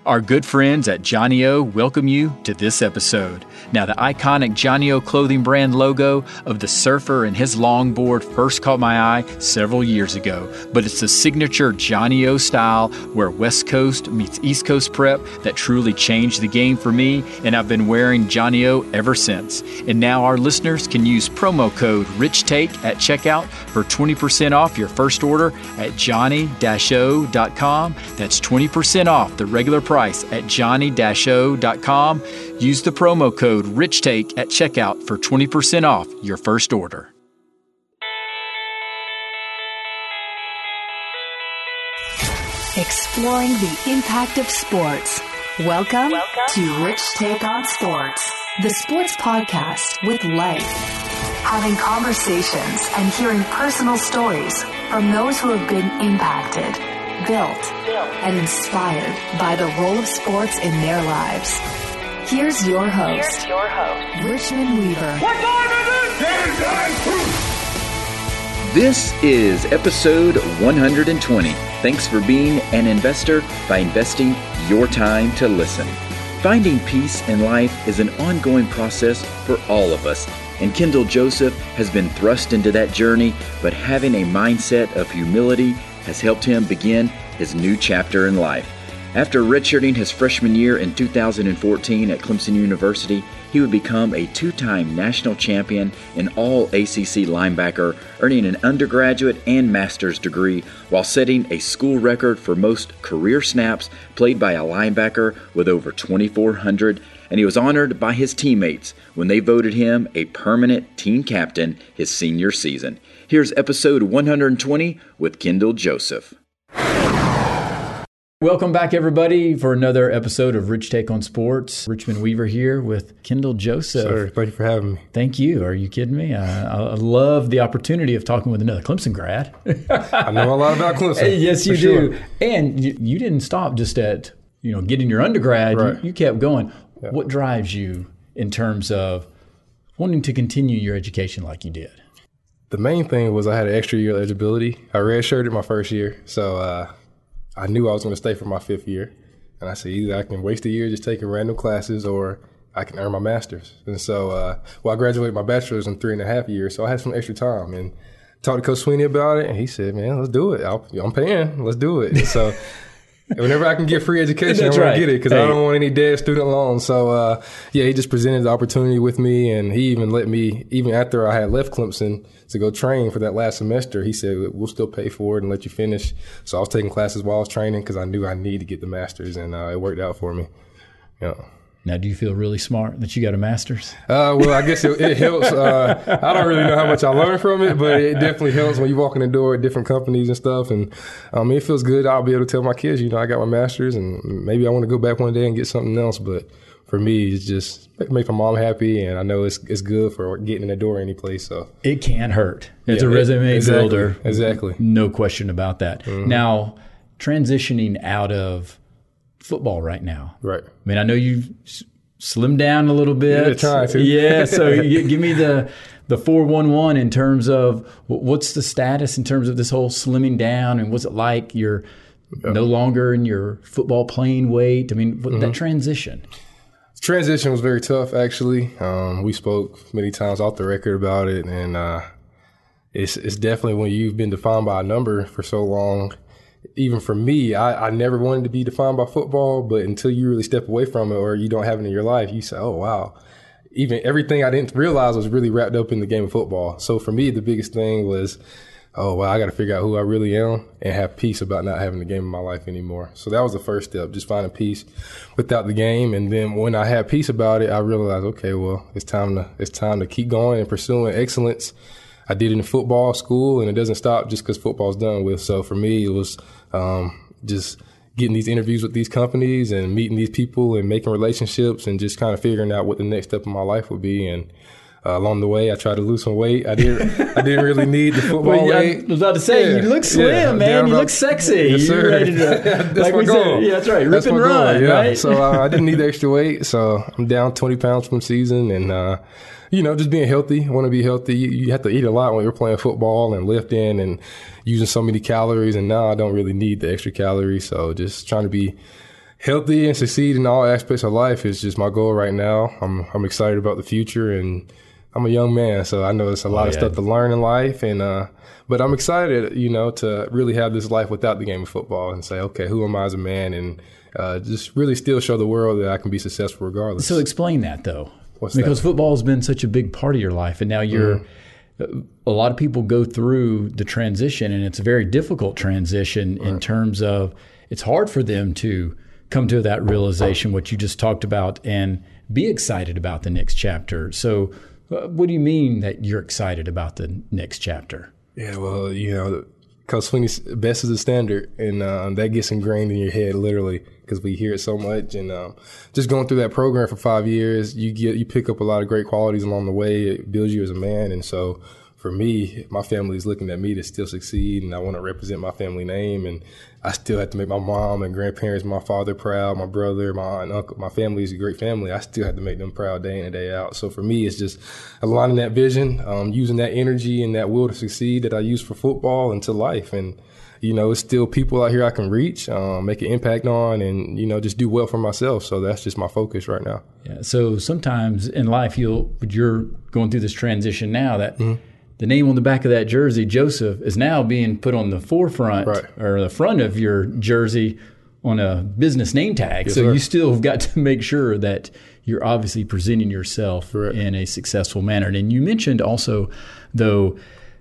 Our good friends at Johnny O welcome you to this episode. Now, the iconic Johnny O clothing brand logo of the surfer and his longboard first caught my eye several years ago, but it's the signature Johnny O style where West Coast meets East Coast prep that truly changed the game for me, and I've been wearing Johnny O ever since. And now our listeners can use promo code RichTake at checkout for 20% off your first order at johnny-o.com. That's 20% off the regular price at johnny-o.com. Use the promo code RichTake at checkout for 20% off your first order. Exploring the impact of sports. Welcome to Rich Take on Sports, the sports podcast with life. Having conversations and hearing personal stories from those who have been impacted, built, and inspired by the role of sports in their lives. Here's your host, Richmond Weaver. We're going to do This is episode 120. Thanks for being an investor by investing your time to listen. Finding peace in life is an ongoing process for all of us, and Kendall Joseph has been thrust into that journey, but having a mindset of humility has helped him begin his new chapter in life. After redshirting his freshman year in 2014 at Clemson University, he would become a two-time national champion and all-ACC linebacker, earning an undergraduate and master's degree while setting a school record for most career snaps played by a linebacker with over 2,400, and he was honored by his teammates when they voted him a permanent team captain his senior season. Here's episode 120 with Kendall Joseph. Welcome back, everybody, for another episode of Rich Take on Sports. Richmond Weaver here with Kendall Joseph. Sir, thank you for having me. Thank you. Are you kidding me? I love the opportunity of talking with another Clemson grad. I know a lot about Clemson. Yes, you do. Sure. And you didn't stop just at getting your undergrad. Right. You kept going. Yeah. What drives you in terms of wanting to continue your education like you did? The main thing was I had an extra year of eligibility. I redshirted my first year, so I knew I was going to stay for my fifth year. And I said, either I can waste a year just taking random classes or I can earn my master's. And so, I graduated my bachelor's in 3.5 years, so I had some extra time. And talked to Coach Sweeney about it, and he said, man, let's do it. I'm paying. Let's do it. And so whenever I can get free education, I want to get it because I don't want any dead student loans. So, he just presented the opportunity with me, and he even let me, even after I had left Clemson to go train for that last semester, he said, we'll still pay for it and let you finish. So I was taking classes while I was training because I knew I needed to get the master's, and it worked out for me. Yeah. Now, do you feel really smart that you got a master's? Well, I guess it helps. I don't really know how much I learned from it, but it definitely helps when you walk in the door at different companies and stuff. And it feels good. I'll be able to tell my kids, I got my master's, and maybe I want to go back one day and get something else. But for me, it's just make my mom happy, and I know it's good for getting in the door any place. So it can hurt. It's a resume builder. Exactly. No question about that. Mm-hmm. Now, transitioning out of football right now. Right. I mean, I know you've slimmed down a little bit. Yeah, trying to. Yeah, so give me the 411 in terms of what's the status in terms of this whole slimming down, and what's it like? You're no longer in your football playing weight. I mean, that transition. Transition was very tough, actually. We spoke many times off the record about it, and it's definitely when you've been defined by a number for so long. Even for me, I never wanted to be defined by football, but until you really step away from it or you don't have it in your life, you say, oh, wow. Even everything I didn't realize was really wrapped up in the game of football. So for me, the biggest thing was, oh, wow, I got to figure out who I really am and have peace about not having the game in my life anymore. So that was the first step, just finding peace without the game. And then when I had peace about it, I realized, okay, well, it's time to keep going and pursuing excellence. I did it in football, school, and it doesn't stop just because football's done with. So for me, it was just getting these interviews with these companies and meeting these people and making relationships and just kind of figuring out what the next step of my life would be. And along the way, I tried to lose some weight. I didn't really need the football weight. I was about to say, you look slim, man. You look sexy. Yes, sir. You're ready to, that's like my we goal. said, yeah, that's right. Rip that's and my run, goal, right? So I didn't need the extra weight. So I'm down 20 pounds from season, and just being healthy. I want to be healthy. You have to eat a lot when you're playing football and lifting and using so many calories. And now I don't really need the extra calories. So just trying to be healthy and succeed in all aspects of life is just my goal right now. I'm excited about the future, and I'm a young man, so I know there's a lot of stuff to learn in life, and but I'm excited, to really have this life without the game of football and say, okay, who am I as a man, and just really still show the world that I can be successful regardless. So explain that, though. Because football has been such a big part of your life, and now you're a lot of people go through the transition, and it's a very difficult transition in terms of it's hard for them to come to that realization, what you just talked about, and be excited about the next chapter. So what do you mean that you're excited about the next chapter? Yeah, well, Coach Swinney's best is the standard, and that gets ingrained in your head literally because we hear it so much. And just going through that program for 5 years, you pick up a lot of great qualities along the way. It builds you as a man. And so for me, my family is looking at me to still succeed, and I want to represent my family name. And I still have to make my mom and grandparents, my father proud, my brother, my aunt and uncle. My family is a great family. I still have to make them proud day in and day out. So for me, it's just aligning that vision, using that energy and that will to succeed that I use for football into life. And it's still people out here I can reach, make an impact on, and, just do well for myself. So that's just my focus right now. Yeah. So sometimes in life, you're going through this transition now that the name on the back of that jersey, Joseph, is now being put on the forefront or the front of your jersey on a business name tag. So you still have got to make sure that you're obviously presenting yourself in a successful manner. And you mentioned also, though,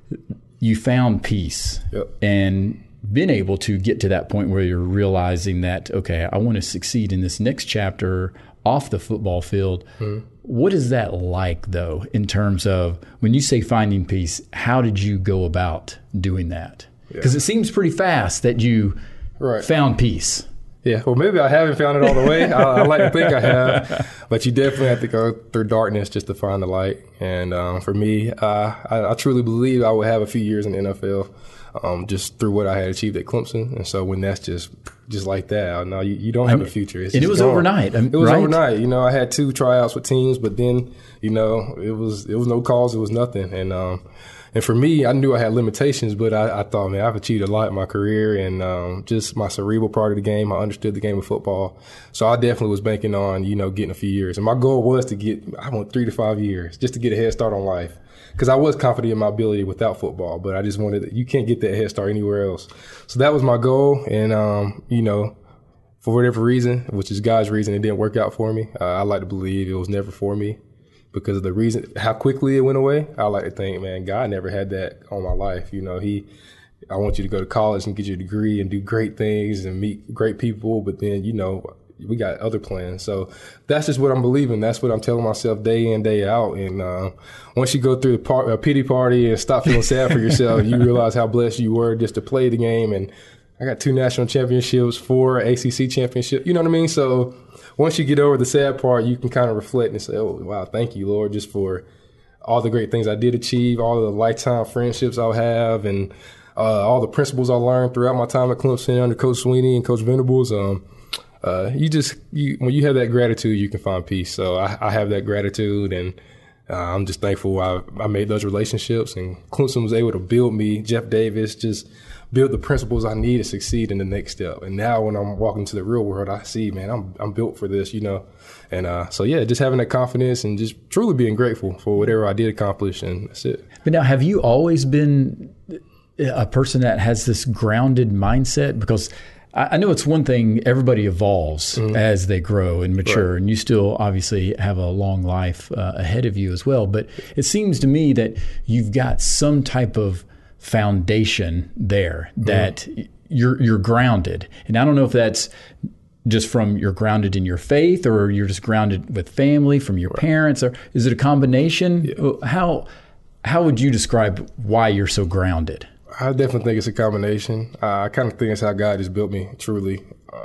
you found peace and been able to get to that point where you're realizing that, okay, I want to succeed in this next chapter off the football field. What is that like, though, in terms of when you say finding peace, how did you go about doing that? Because it seems pretty fast that you found peace. Yeah, well, maybe I haven't found it all the way. I like to think I have, but you definitely have to go through darkness just to find the light. And for me, I truly believe I would have a few years in the NFL just through what I had achieved at Clemson. And so when that's just like that, no, you don't have a future. And it was overnight. It was overnight. I had 2 tryouts with teams, but then, it was no cause. It was nothing. And for me, I knew I had limitations, but I thought, man, I've achieved a lot in my career and just my cerebral part of the game. I understood the game of football. So I definitely was banking on, getting a few years. And my goal was I want 3 to 5 years just to get a head start on life. Because I was confident in my ability without football, but I just you can't get that head start anywhere else. So that was my goal. And, for whatever reason, which is God's reason, it didn't work out for me. I like to believe it was never for me. Because of the reason, how quickly it went away, I like to think, man, God never had that on my life. I want you to go to college and get your degree and do great things and meet great people. But then, we got other plans. So that's just what I'm believing. That's what I'm telling myself day in, day out. And once you go through a pity party and stop feeling sad for yourself, you realize how blessed you were just to play the game. And I got 2 national championships, 4 ACC championships. You know what I mean? So once you get over the sad part, you can kind of reflect and say, oh, wow, thank you, Lord, just for all the great things I did achieve, all the lifetime friendships I'll have, and all the principles I learned throughout my time at Clemson under Coach Swinney and Coach Venables. When you have that gratitude, you can find peace. So I have that gratitude, and I'm just thankful I made those relationships, and Clemson was able to build me. Jeff Davis just built the principles I need to succeed in the next step. And now when I'm walking to the real world, I see, man, I'm built for this, And so, just having that confidence and just truly being grateful for whatever I did accomplish, and that's it. But now, have you always been a person that has this grounded mindset? Because I know it's one thing, everybody evolves as they grow and mature, and you still obviously have a long life ahead of you as well. But it seems to me that you've got some type of foundation there that you're grounded. And I don't know if that's just from you're grounded in your faith, or you're just grounded with family from your parents, or is it a combination? Yeah. How would you describe why you're so grounded? I definitely think it's a combination. I kind of think it's how God has built me, truly.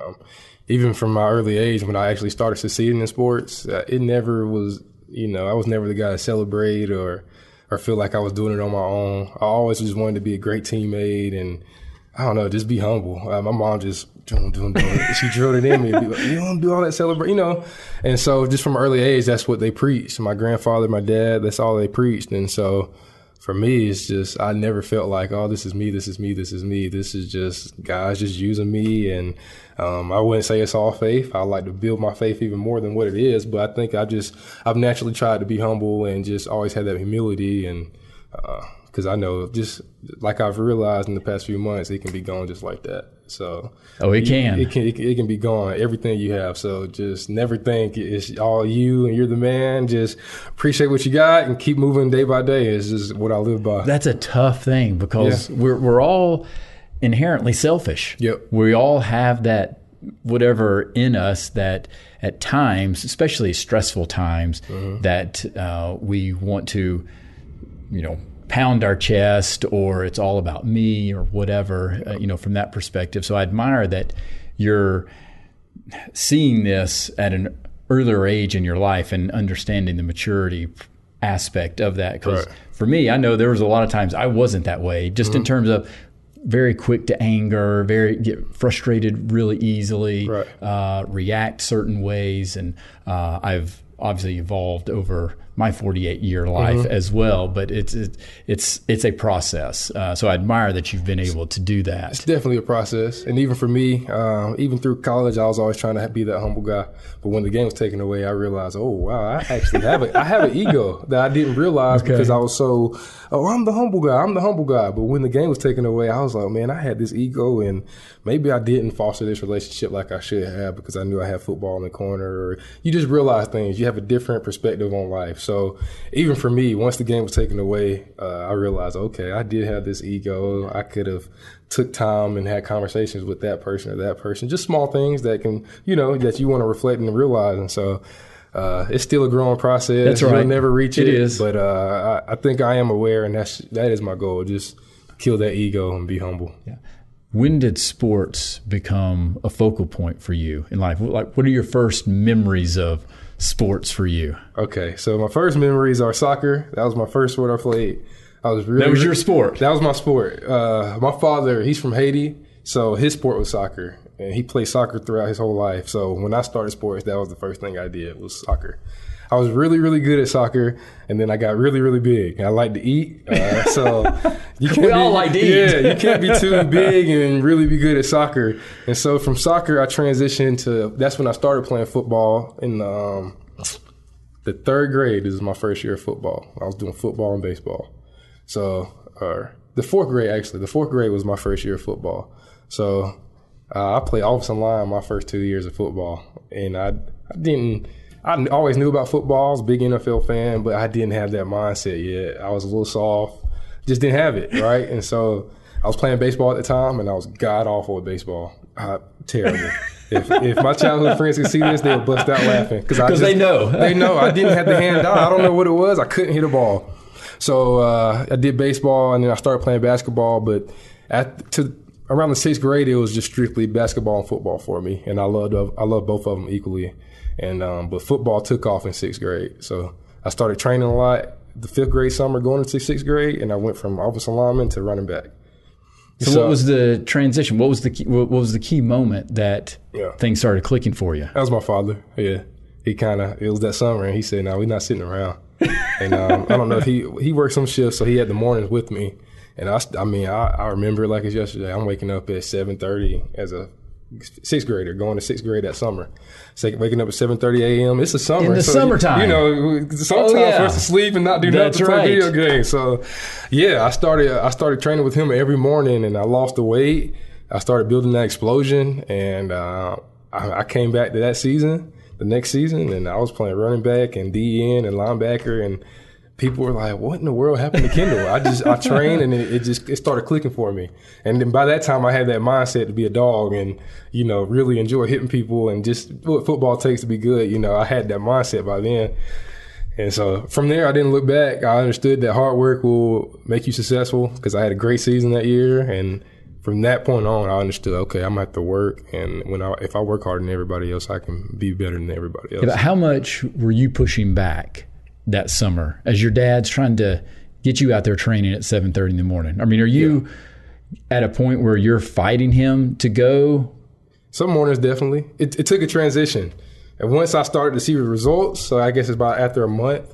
Even from my early age, when I actually started succeeding in sports, it never was, I was never the guy to celebrate or feel like I was doing it on my own. I always just wanted to be a great teammate and, I don't know, just be humble. My mom just, she drilled it in me. Be like, you don't do all that celebrate, And so just from an early age, that's what they preached. My grandfather, my dad, that's all they preached. And so for me, it's just I never felt like, oh, this is me, this is me, this is me. This is just guys just using me, and I wouldn't say it's all faith. I like to build my faith even more than what it is, but I think I've naturally tried to be humble and just always had that humility, and because I know just like I've realized in the past few months, it can be gone just like that. So it can be gone, everything you have. So just never think it's all you and you're the man. Just appreciate what you got and keep moving day by day. Is just what I live by. That's a tough thing because we're all inherently selfish. Yep. We all have that whatever in us that at times, especially stressful times, that we want to, pound our chest, or it's all about me or whatever, from that perspective. So I admire that you're seeing this at an earlier age in your life and understanding the maturity aspect of that. Because for me, I know there was a lot of times I wasn't that way, just in terms of very quick to anger, get frustrated really easily, react certain ways. And I've obviously evolved over my 48-year life as well, but it's a process. So I admire that you've been able to do that. It's definitely a process, and even for me, even through college, I was always trying to be that humble guy. But when the game was taken away, I realized, oh wow, I actually have an ego that I didn't realize because I was so, I'm the humble guy. But when the game was taken away, I was like, man, I had this ego, and maybe I didn't foster this relationship like I should have because I knew I had football in the corner. Or you just realize things. You have a different perspective on life. So even for me, once the game was taken away, I realized, okay, I did have this ego. I could have took time and had conversations with that person or that person. Just small things that can, that you want to reflect and realize. And so it's still a growing process. That's right. You'll never reach it. It is. But I think I am aware, and that is my goal. Just kill that ego and be humble. Yeah. When did sports become a focal point for you in life? Like, what are your first memories of sports for you? Okay, so my first memories are soccer. That was my first sport I played. That was your sport? That was my sport. My father, he's from Haiti, so his sport was soccer, and he played soccer throughout his whole life. So when I started sports, that was the first thing I did was soccer. I was really, really good at soccer, and then I got really, really big. I like to eat, so we all like to eat. Yeah, you can't be too big and really be good at soccer. And so from soccer, I transitioned to. That's when I started playing football in the third grade. This is my first year of football. I was doing football and baseball. So the fourth grade, actually, the fourth grade was my first year of football. So I played offensive line my first 2 years of football, and I always knew about football. I was a big NFL fan, but I didn't have that mindset yet. I was a little soft, just didn't have it, right? And so I was playing baseball at the time, and I was god-awful at baseball. Terrible. If my childhood friends could see this, they would bust out laughing. Because they know. They know. I didn't have the hand eye. I don't know what it was. I couldn't hit a ball. So I did baseball, and then I started playing basketball. But around the sixth grade, it was just strictly basketball and football for me, and I loved both of them equally. And but football took off in sixth grade, so I started training a lot the fifth grade summer going into sixth grade, and I went from offensive lineman to running back. So what was the transition? What was the key moment that things started clicking for you? That was my father. Yeah, it was that summer, and he said, "No, we're not sitting around." And I don't know if he worked some shifts, so he had the mornings with me. And I remember it like it's yesterday. I'm waking up at 7:30 as a sixth grader, going to sixth grade that summer. So waking up at 7:30 a.m. It's the summer. In the summertime. Sometimes for us to sleep and not do nothing to play video games. So, yeah, I started training with him every morning, and I lost the weight. I started building that explosion, and I came back to that season, the next season, and I was playing running back and DN and linebacker, and people were like, what in the world happened to Kendall? I trained, and it started clicking for me. And then by that time, I had that mindset to be a dog and, really enjoy hitting people and just what football takes to be good. I had that mindset by then. And so from there, I didn't look back. I understood that hard work will make you successful because I had a great season that year. And from that point on, I understood, okay, I'm going to have to work. And if I work harder than everybody else, I can be better than everybody else. Yeah, but how much were you pushing back that summer as your dad's trying to get you out there training at 7:30 in the morning? I mean, are you at a point where you're fighting him to go? Some mornings, definitely. It took a transition. And once I started to see the results, so I guess it's about after a month,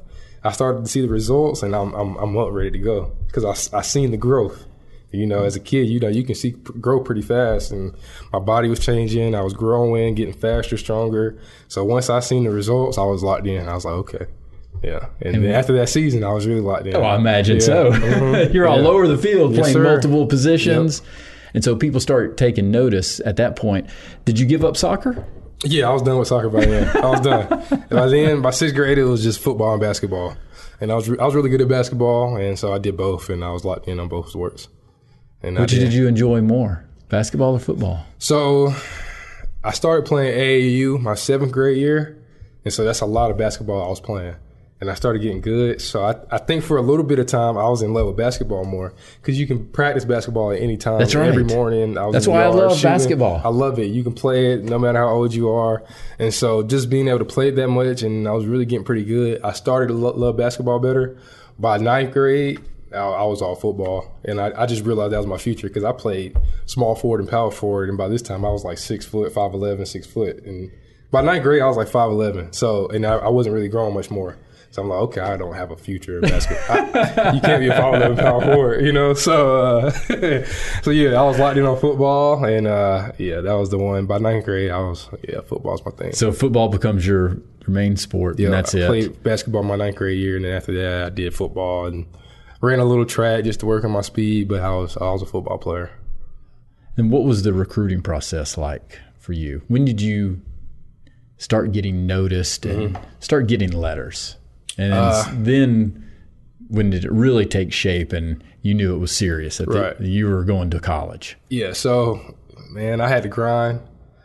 I started to see the results, and I'm up ready to go because I seen the growth. As a kid, you can see grow pretty fast, and my body was changing. I was growing, getting faster, stronger. So once I seen the results, I was locked in. I was like, okay. Yeah. And then after that season, I was really locked in. Oh, I imagine so. Mm-hmm. You're all over the field playing multiple positions. Yep. And so people start taking notice at that point. Did you give up soccer? Yeah, I was done with soccer by then. I was done. By then, by 6th grade, it was just football and basketball. And I was really good at basketball, and so I did both, and I was locked in on both sports. And which did you enjoy more, basketball or football? So I started playing AAU my 7th grade year, and so that's a lot of basketball I was playing. And I started getting good. So I think for a little bit of time, I was in love with basketball more because you can practice basketball at any time. That's right. Every morning. That's why I love basketball. I love it. You can play it no matter how old you are. And so just being able to play it that much, and I was really getting pretty good. I started to love basketball better. By 9th grade, I was all football. And I just realized that was my future because I played small forward and power forward. And by this time, I was like 6 foot, 5'11", 6 foot. And by 9th grade, I was like 5'11". So, and I wasn't really growing much more. So I'm like, okay, I don't have a future in basketball. You can't be a 5'11" power forward, So, so yeah, I was locked in on football, and that was the one. By 9th grade, football's my thing. So football becomes your main sport, and that's it. I played basketball my 9th grade year, and then after that, I did football and ran a little track just to work on my speed. But I was a football player. And what was the recruiting process like for you? When did you start getting noticed and start getting letters? And then when did it really take shape and you knew it was serious that you were going to college? Yeah, so, man, I had to grind.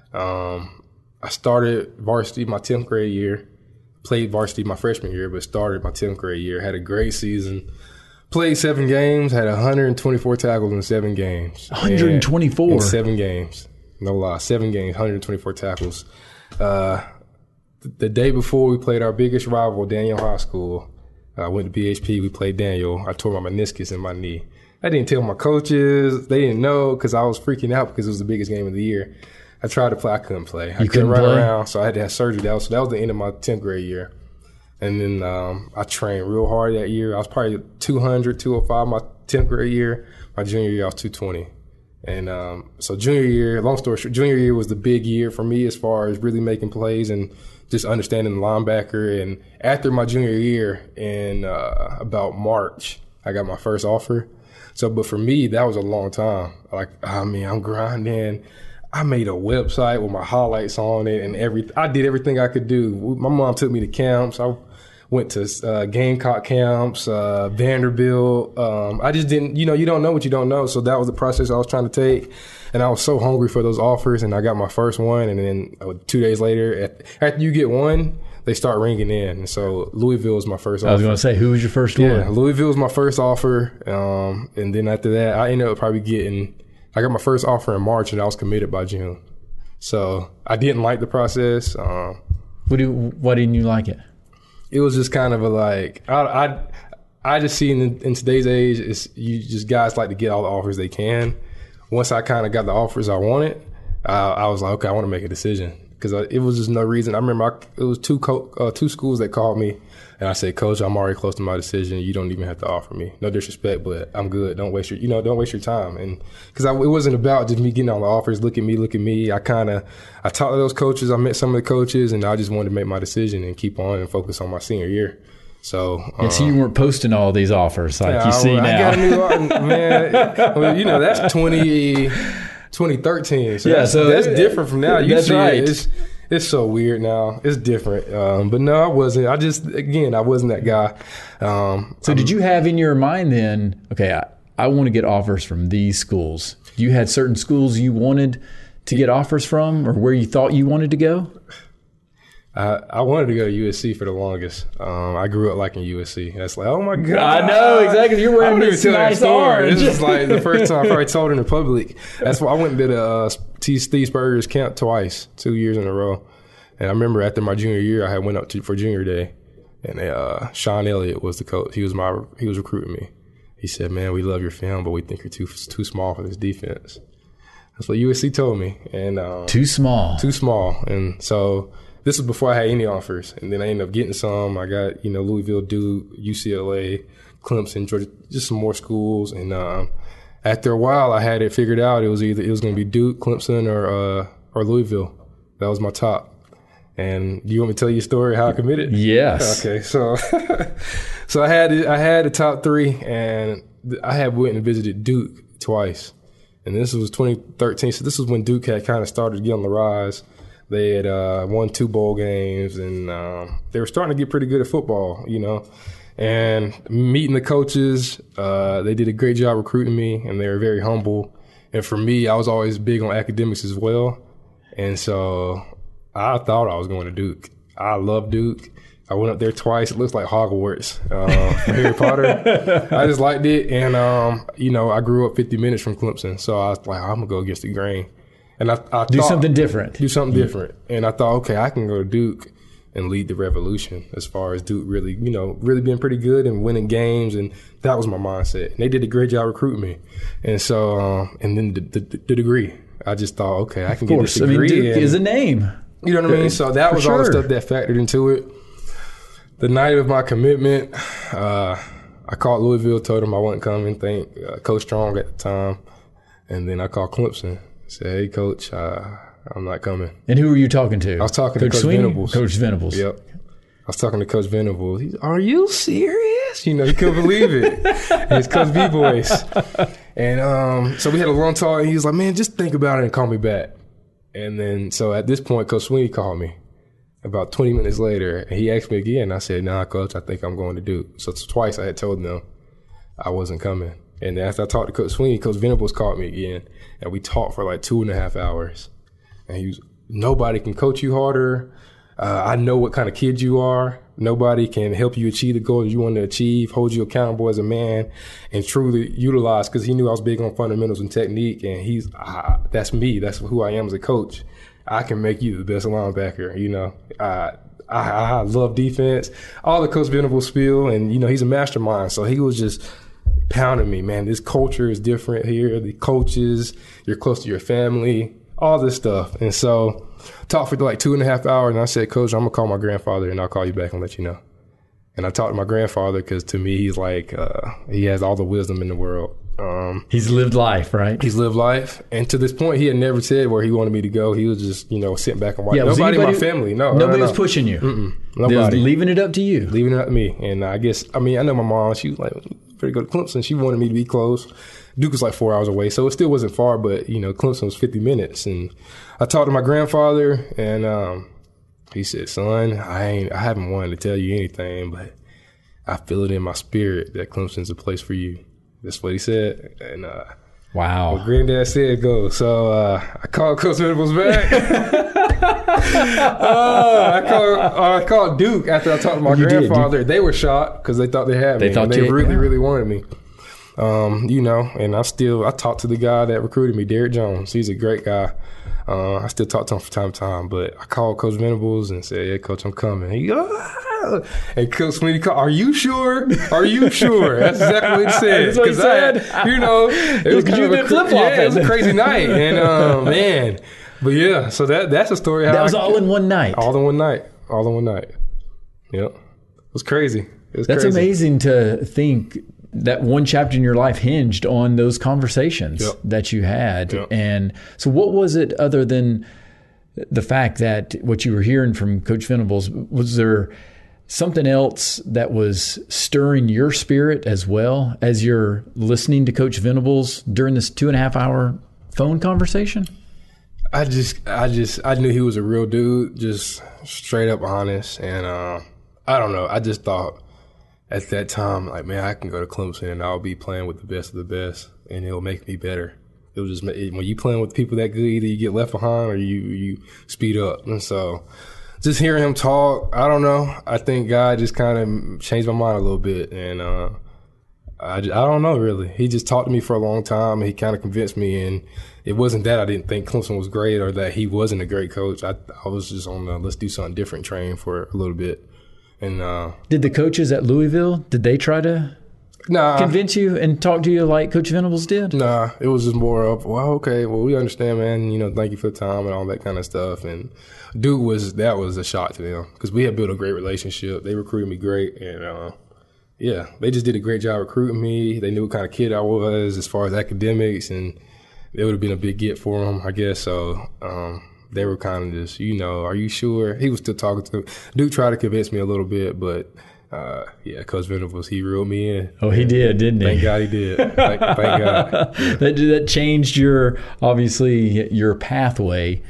I started varsity my 10th grade year, played varsity my freshman year, but started my 10th grade year, had a great season, played 7 games, had 124 tackles in 7 games. 124? In 7 games. No lie, 7 games, 124 tackles. The day before we played our biggest rival, Daniel High School, I went to BHP, we played Daniel. I tore my meniscus in my knee. I didn't tell my coaches. They didn't know because I was freaking out because it was the biggest game of the year. I tried to play. I couldn't play. I couldn't run around, so I had to have surgery. That was the end of my 10th grade year. And then I trained real hard that year. I was probably 200, 205 my 10th grade year. My junior year, I was 220. And so junior year, long story short, junior year was the big year for me as far as really making plays and just understanding the linebacker. And after my junior year in about March, I got my first offer. So, but for me, that was a long time. Like, I'm grinding. I made a website with my highlights on it and I did everything I could do. My mom took me to camps. I went to Gamecock camps, Vanderbilt. I just didn't, you don't know what you don't know. So that was the process I was trying to take. And I was so hungry for those offers, and I got my first one. And then 2 days later, after you get one, they start ringing in. And so Louisville was my first offer. I was going to say, who was your first one? Yeah, Louisville was my first offer. And then after that, I ended up probably I got my first offer in March, and I was committed by June. So I didn't like the process. Why didn't you like it? It was just kind of I just see in today's age, guys like to get all the offers they can. Once I kind of got the offers I wanted, I was like, okay, I want to make a decision because it was just no reason. I remember it was two schools that called me, and I said, Coach, I'm already close to my decision. You don't even have to offer me. No disrespect, but I'm good. Don't waste your time. And because it wasn't about just me getting all the offers. Look at me. I talked to those coaches. I met some of the coaches, and I just wanted to make my decision and keep on and focus on my senior year. So, so you weren't posting all these offers like you see now. I got a new man. Well, that's 2013. So that's different from now. That's right. It's so weird now. It's different. But no, I wasn't. I wasn't that guy. So did you have in your mind then, okay, I want to get offers from these schools? You had certain schools you wanted to get offers from or where you thought you wanted to go? I wanted to go to USC for the longest. I grew up liking USC. That's like, oh my God. I know, exactly. You're wearing this nice orange. This is like the first time I probably told in the public. That's why I went and did a Steve Spurrier's camp twice, 2 years in a row. And I remember after my junior year, I had went up for junior day. And Sean Elliott was the coach. He was recruiting me. He said, man, we love your film, but we think you're too small for this defense. That's what USC told me. And Too small. And so this was before I had any offers. And then I ended up getting some. I got, Louisville, Duke, UCLA, Clemson, Georgia, just some more schools. And after a while, I had it figured out. It was going to be Duke, Clemson, or Louisville. That was my top. And do you want me to tell you a story how I committed? Yes. Okay, so so I had the top 3, and I had went and visited Duke twice. And this was 2013, so this was when Duke had kind of started to get on the rise. They had won 2 bowl games, and they were starting to get pretty good at football, And meeting the coaches, they did a great job recruiting me, and they were very humble. And for me, I was always big on academics as well. And so I thought I was going to Duke. I love Duke. I went up there twice. It looks like Hogwarts for Harry Potter. I just liked it. And, I grew up 50 minutes from Clemson. So I was like, I'm going to go against the grain. And I do something different. Do something different. And I thought, okay, I can go to Duke and lead the revolution as far as Duke really being pretty good and winning games. And that was my mindset. And they did a great job recruiting me. And so, and then the degree. I just thought, okay, I can get this degree. Duke is a name. You know what I mean? So that was all the stuff that factored into it. The night of my commitment, I called Louisville, told them I wasn't coming, thank Coach Strong at the time. And then I called Clemson, said, hey, Coach, I'm not coming. And who were you talking to? I was talking to Coach Venables. Coach Venables. Yep. I was talking to Coach Venables. He's, are you serious? He couldn't believe it. It's Coach V voice. And so we had a long talk, and he was like, man, just think about it and call me back. And then, so at this point, Coach Sweeney called me about 20 minutes later, and he asked me again. I said, nah, Coach, I think I'm going to Duke. So twice I had told them I wasn't coming. And then after I talked to Coach Sweeney, Coach Venables called me again, and we talked for like 2.5 hours. And he was, nobody can coach you harder. I know what kind of kid you are. Nobody can help you achieve the goals you want to achieve, hold you accountable as a man, and truly utilize, because he knew I was big on fundamentals and technique, and that's me. That's who I am as a coach. I can make you the best linebacker, I love defense. All the Coach Venables spiel, and, he's a mastermind. So he was just pounding me, man, this culture is different here. The coaches, you're close to your family, all this stuff. And so talked for like 2.5 hours, and I said, Coach, I'm going to call my grandfather, and I'll call you back and let you know. And I talked to my grandfather because to me, he's like, he has all the wisdom in the world. He's lived life, right? He's lived life. And to this point, he had never said where he wanted me to go. He was just, sitting back and watching. Nobody in my family, Nobody was pushing you. Nobody. They was leaving it up to you. Leaving it up to me. And I know my mom, she was like, pretty go to Clemson. She wanted me to be close. Duke was like 4 hours away, so it still wasn't far, but, Clemson was 50 minutes. And I talked to my grandfather, and he said, son, I haven't wanted to tell you anything, but I feel it in my spirit that Clemson's a place for you. That's what he said. And wow. What Granddad said goes. So I called Coach Venables back. I called Duke after I talked to my grandfather. They were shocked because they thought they had me. They really wanted me. And I talked to the guy that recruited me, Derek Jones. He's a great guy. I still talk to him from time to time, but I called Coach Venables and said, yeah, Coach, I'm coming. He goes, and Coach Sweeney called, are you sure? Are you sure? That's exactly what he said. That's what he said. It was kind of it was a crazy night. And, man. But, yeah, so that's a story. That was all in one night. All in one night. Yep. It was crazy. That's amazing to think that one chapter in your life hinged on those conversations that you had. Yep. And so what was it other than the fact that what you were hearing from Coach Venables, was there something else that was stirring your spirit as well as you're listening to Coach Venables during this 2.5 hour phone conversation? I knew he was a real dude, just straight up honest. And I don't know. I just thought at that time, like, man, I can go to Clemson and I'll be playing with the best of the best, and it'll make me better. It was just, when you playing with people that good, either you get left behind or you speed up. And so just hearing him talk, I don't know. I think God just kind of changed my mind a little bit. And I don't know, really. He just talked to me for a long time, and he kind of convinced me. And it wasn't that I didn't think Clemson was great or that he wasn't a great coach. I was just on the let's do something different train for a little bit. And did the coaches at Louisville, did they try to convince you and talk to you like Coach Venables did? Nah, it was just more of, well, okay, well, we understand, man. You know, thank you for the time and all that kind of stuff. And that was a shock to them because we had built a great relationship. They recruited me great, and yeah, they just did a great job recruiting me. They knew what kind of kid I was as far as academics, and it would have been a big get for them, I guess. So they were kind of just, are you sure? He was still talking to me. Duke tried to convince me a little bit, but yeah, Coach Venables, he reeled me in. Oh, he did, didn't he? Thank God he did. Thank God. Yeah. That changed your pathway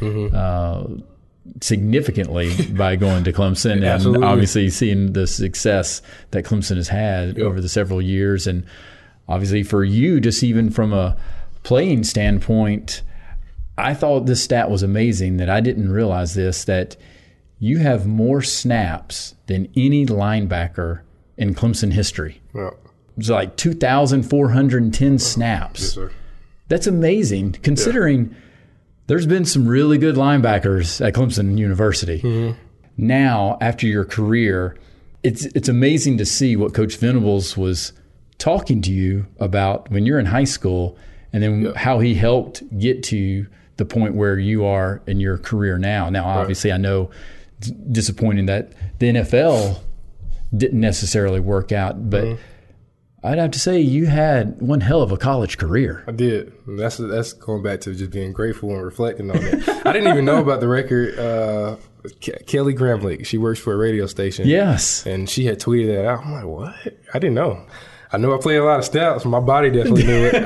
significantly by going to Clemson and obviously seeing the success that Clemson has had over the several years. And obviously for you, just even from a playing standpoint, I thought this stat was amazing that I didn't realize this, that you have more snaps than any linebacker in Clemson history. Yeah. It's like 2,410 snaps. Yes, sir. That's amazing considering there's been some really good linebackers at Clemson University. Mm-hmm. Now, after your career, it's amazing to see what Coach Venables was talking to you about when you're in high school and then how he helped get to the point where you are in your career now. Now, obviously, I know it's disappointing that the NFL didn't necessarily work out, but I'd have to say you had one hell of a college career. I did. That's going back to just being grateful and reflecting on it. I didn't even know about the record. Kelly Gramlich, she works for a radio station. Yes. And she had tweeted that out. I'm like, what? I didn't know. I knew I played a lot of snaps. My body definitely knew it.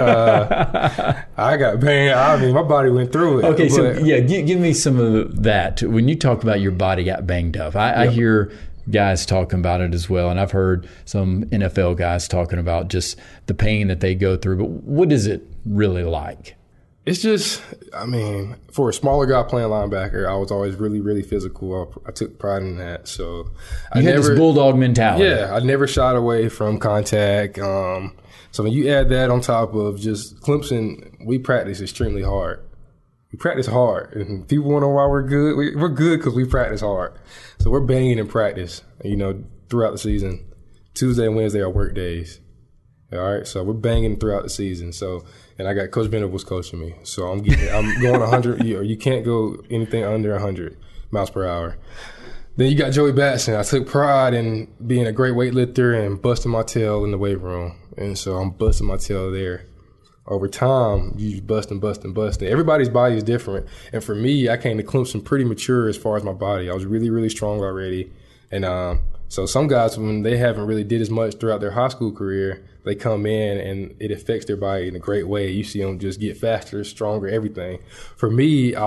I got banged. I mean, my body went through it. Okay, so give me some of that. When you talk about your body got banged up, I hear guys talking about it as well, and I've heard some NFL guys talking about just the pain that they go through. But what is it really like? It's just, I mean, for a smaller guy playing linebacker, I was always really, really physical. I took pride in that. So you had this bulldog mentality. Yeah, I never shied away from contact. So when you add that on top of just Clemson, we practice extremely hard. We practice hard. And people want to know why we're good. We're good because we practice hard. So we're banging in practice, throughout the season. Tuesday and Wednesday are work days. All right, so we're banging throughout the season. And I got Coach Venables coaching me. So I'm going 100. You can't go anything under 100 miles per hour. Then you got Joey Batson. I took pride in being a great weightlifter and busting my tail in the weight room. And so I'm busting my tail there. Over time, you busting. Everybody's body is different. And for me, I came to Clemson pretty mature as far as my body. I was really, really strong already. And so some guys, when they haven't really did as much throughout their high school career, they come in and it affects their body in a great way. You see them just get faster, stronger, everything. For me,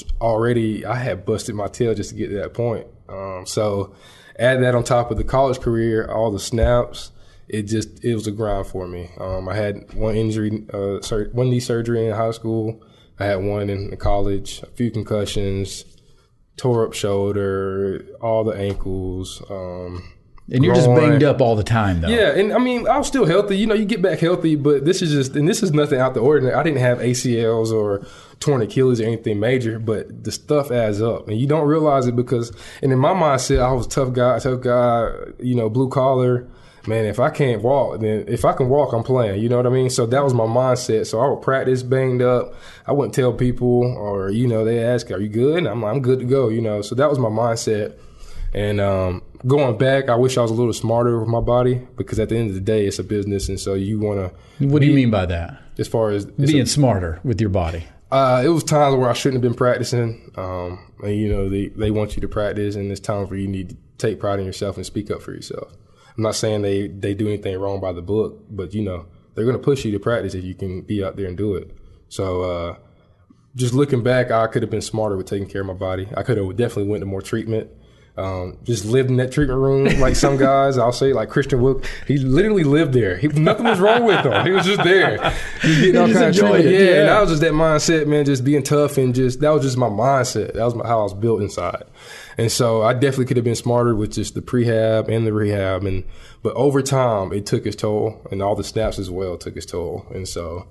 I had busted my tail just to get to that point. So add that on top of the college career, all the snaps, it was a grind for me. I had one knee surgery in high school. I had one in college, a few concussions, tore up shoulder, all the ankles, and you're just banged up all the time, though. Yeah, and I mean, I was still healthy. You get back healthy, but this is nothing out the ordinary. I didn't have ACLs or torn Achilles or anything major, but the stuff adds up, and you don't realize it because. And in my mindset, I was a tough guy, blue collar. Man, if I can't walk, then if I can walk, I'm playing. You know what I mean? So that was my mindset. So I would practice banged up. I wouldn't tell people, or they ask, "Are you good?" And I'm like, "I'm good to go." So that was my mindset. And going back, I wish I was a little smarter with my body because at the end of the day, it's a business, and so you want to. What do you mean by that? As far as being smarter with your body. It was times where I shouldn't have been practicing. And they want you to practice, and there's times where you need to take pride in yourself and speak up for yourself. I'm not saying they do anything wrong by the book, but they're going to push you to practice if you can be out there and do it. So just looking back, I could have been smarter with taking care of my body. I could have definitely went to more treatment. Just lived in that treatment room like some guys. I'll say like Christian Wilk. He literally lived there. Nothing was wrong with him. He was just there. He was getting all kinds of treatment. Yeah, and that was just that mindset, man. Just being tough and that was just my mindset. That was how I was built inside. And so I definitely could have been smarter with just the prehab and the rehab. But over time, it took its toll, and all the snaps as well took its toll. And so,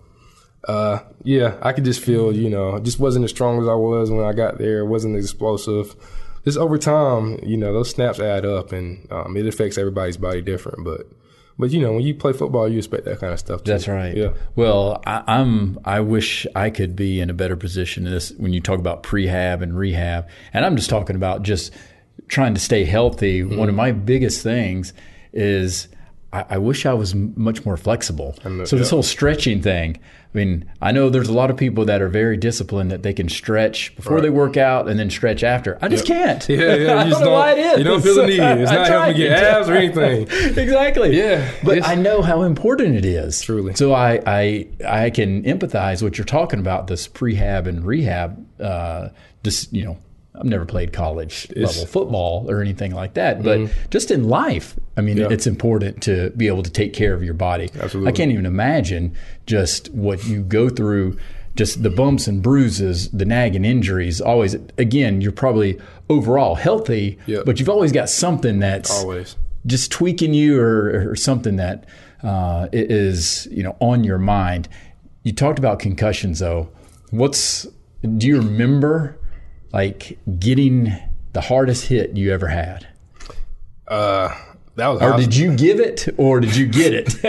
I could just feel, just wasn't as strong as I was when I got there. It wasn't as explosive. Just over time, those snaps add up, and it affects everybody's body different. But But, when you play football, you expect that kind of stuff too. That's right. Yeah. Well, I wish I could be in a better position in this when you talk about prehab and rehab. And I'm just talking about just trying to stay healthy. Mm-hmm. One of my biggest things is I wish I was much more flexible. So this whole stretching thing, I mean, I know there's a lot of people that are very disciplined that they can stretch before they work out and then stretch after. I just can't. Yeah. I don't know why it is. You don't feel the need. It's not helping you get abs or anything. Exactly. Yeah. But I know how important it is. Truly. So I can empathize what you're talking about, this prehab and rehab. I've never played college level football or anything like that, but just in life, I mean, it's important to be able to take care of your body. Absolutely. I can't even imagine just what you go through, just the bumps and bruises, the nagging injuries. Always, again, you're probably overall healthy, but you've always got something that's always just tweaking you or something that is on your mind. You talked about concussions, though. Do you remember like getting the hardest hit you ever had? That was or did you give it or did you get it?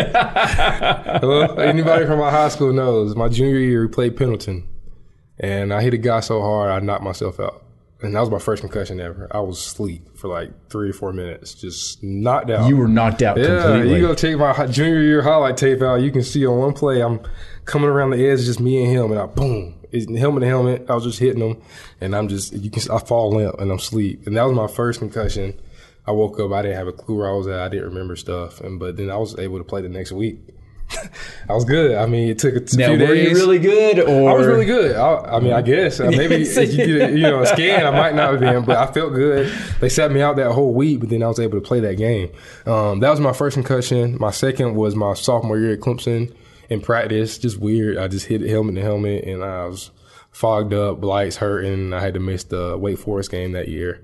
Well, anybody from my high school knows my junior year we played Pendleton, and I hit a guy so hard I knocked myself out. And that was my first concussion ever. I was asleep for like 3 or 4 minutes, just knocked out. You were knocked out completely. Yeah, you go take my junior year highlight tape out. You can see on one play I'm coming around the edge, just me and him, and boom. It's helmet to helmet. I was just hitting him, and I fall limp and I'm asleep. And that was my first concussion. I woke up, I didn't have a clue where I was at. I didn't remember stuff, but then I was able to play the next week. I was good. I mean, it took a few days. Were you really good? Or? I was really good. I mean, I guess maybe if you did a scan, I might not have been, but I felt good. They sat me out that whole week, but then I was able to play that game. That was my first concussion. My second was my sophomore year at Clemson. In practice, just weird. I just hit helmet to helmet, and I was fogged up, lights hurting. I had to miss the Wake Forest game that year.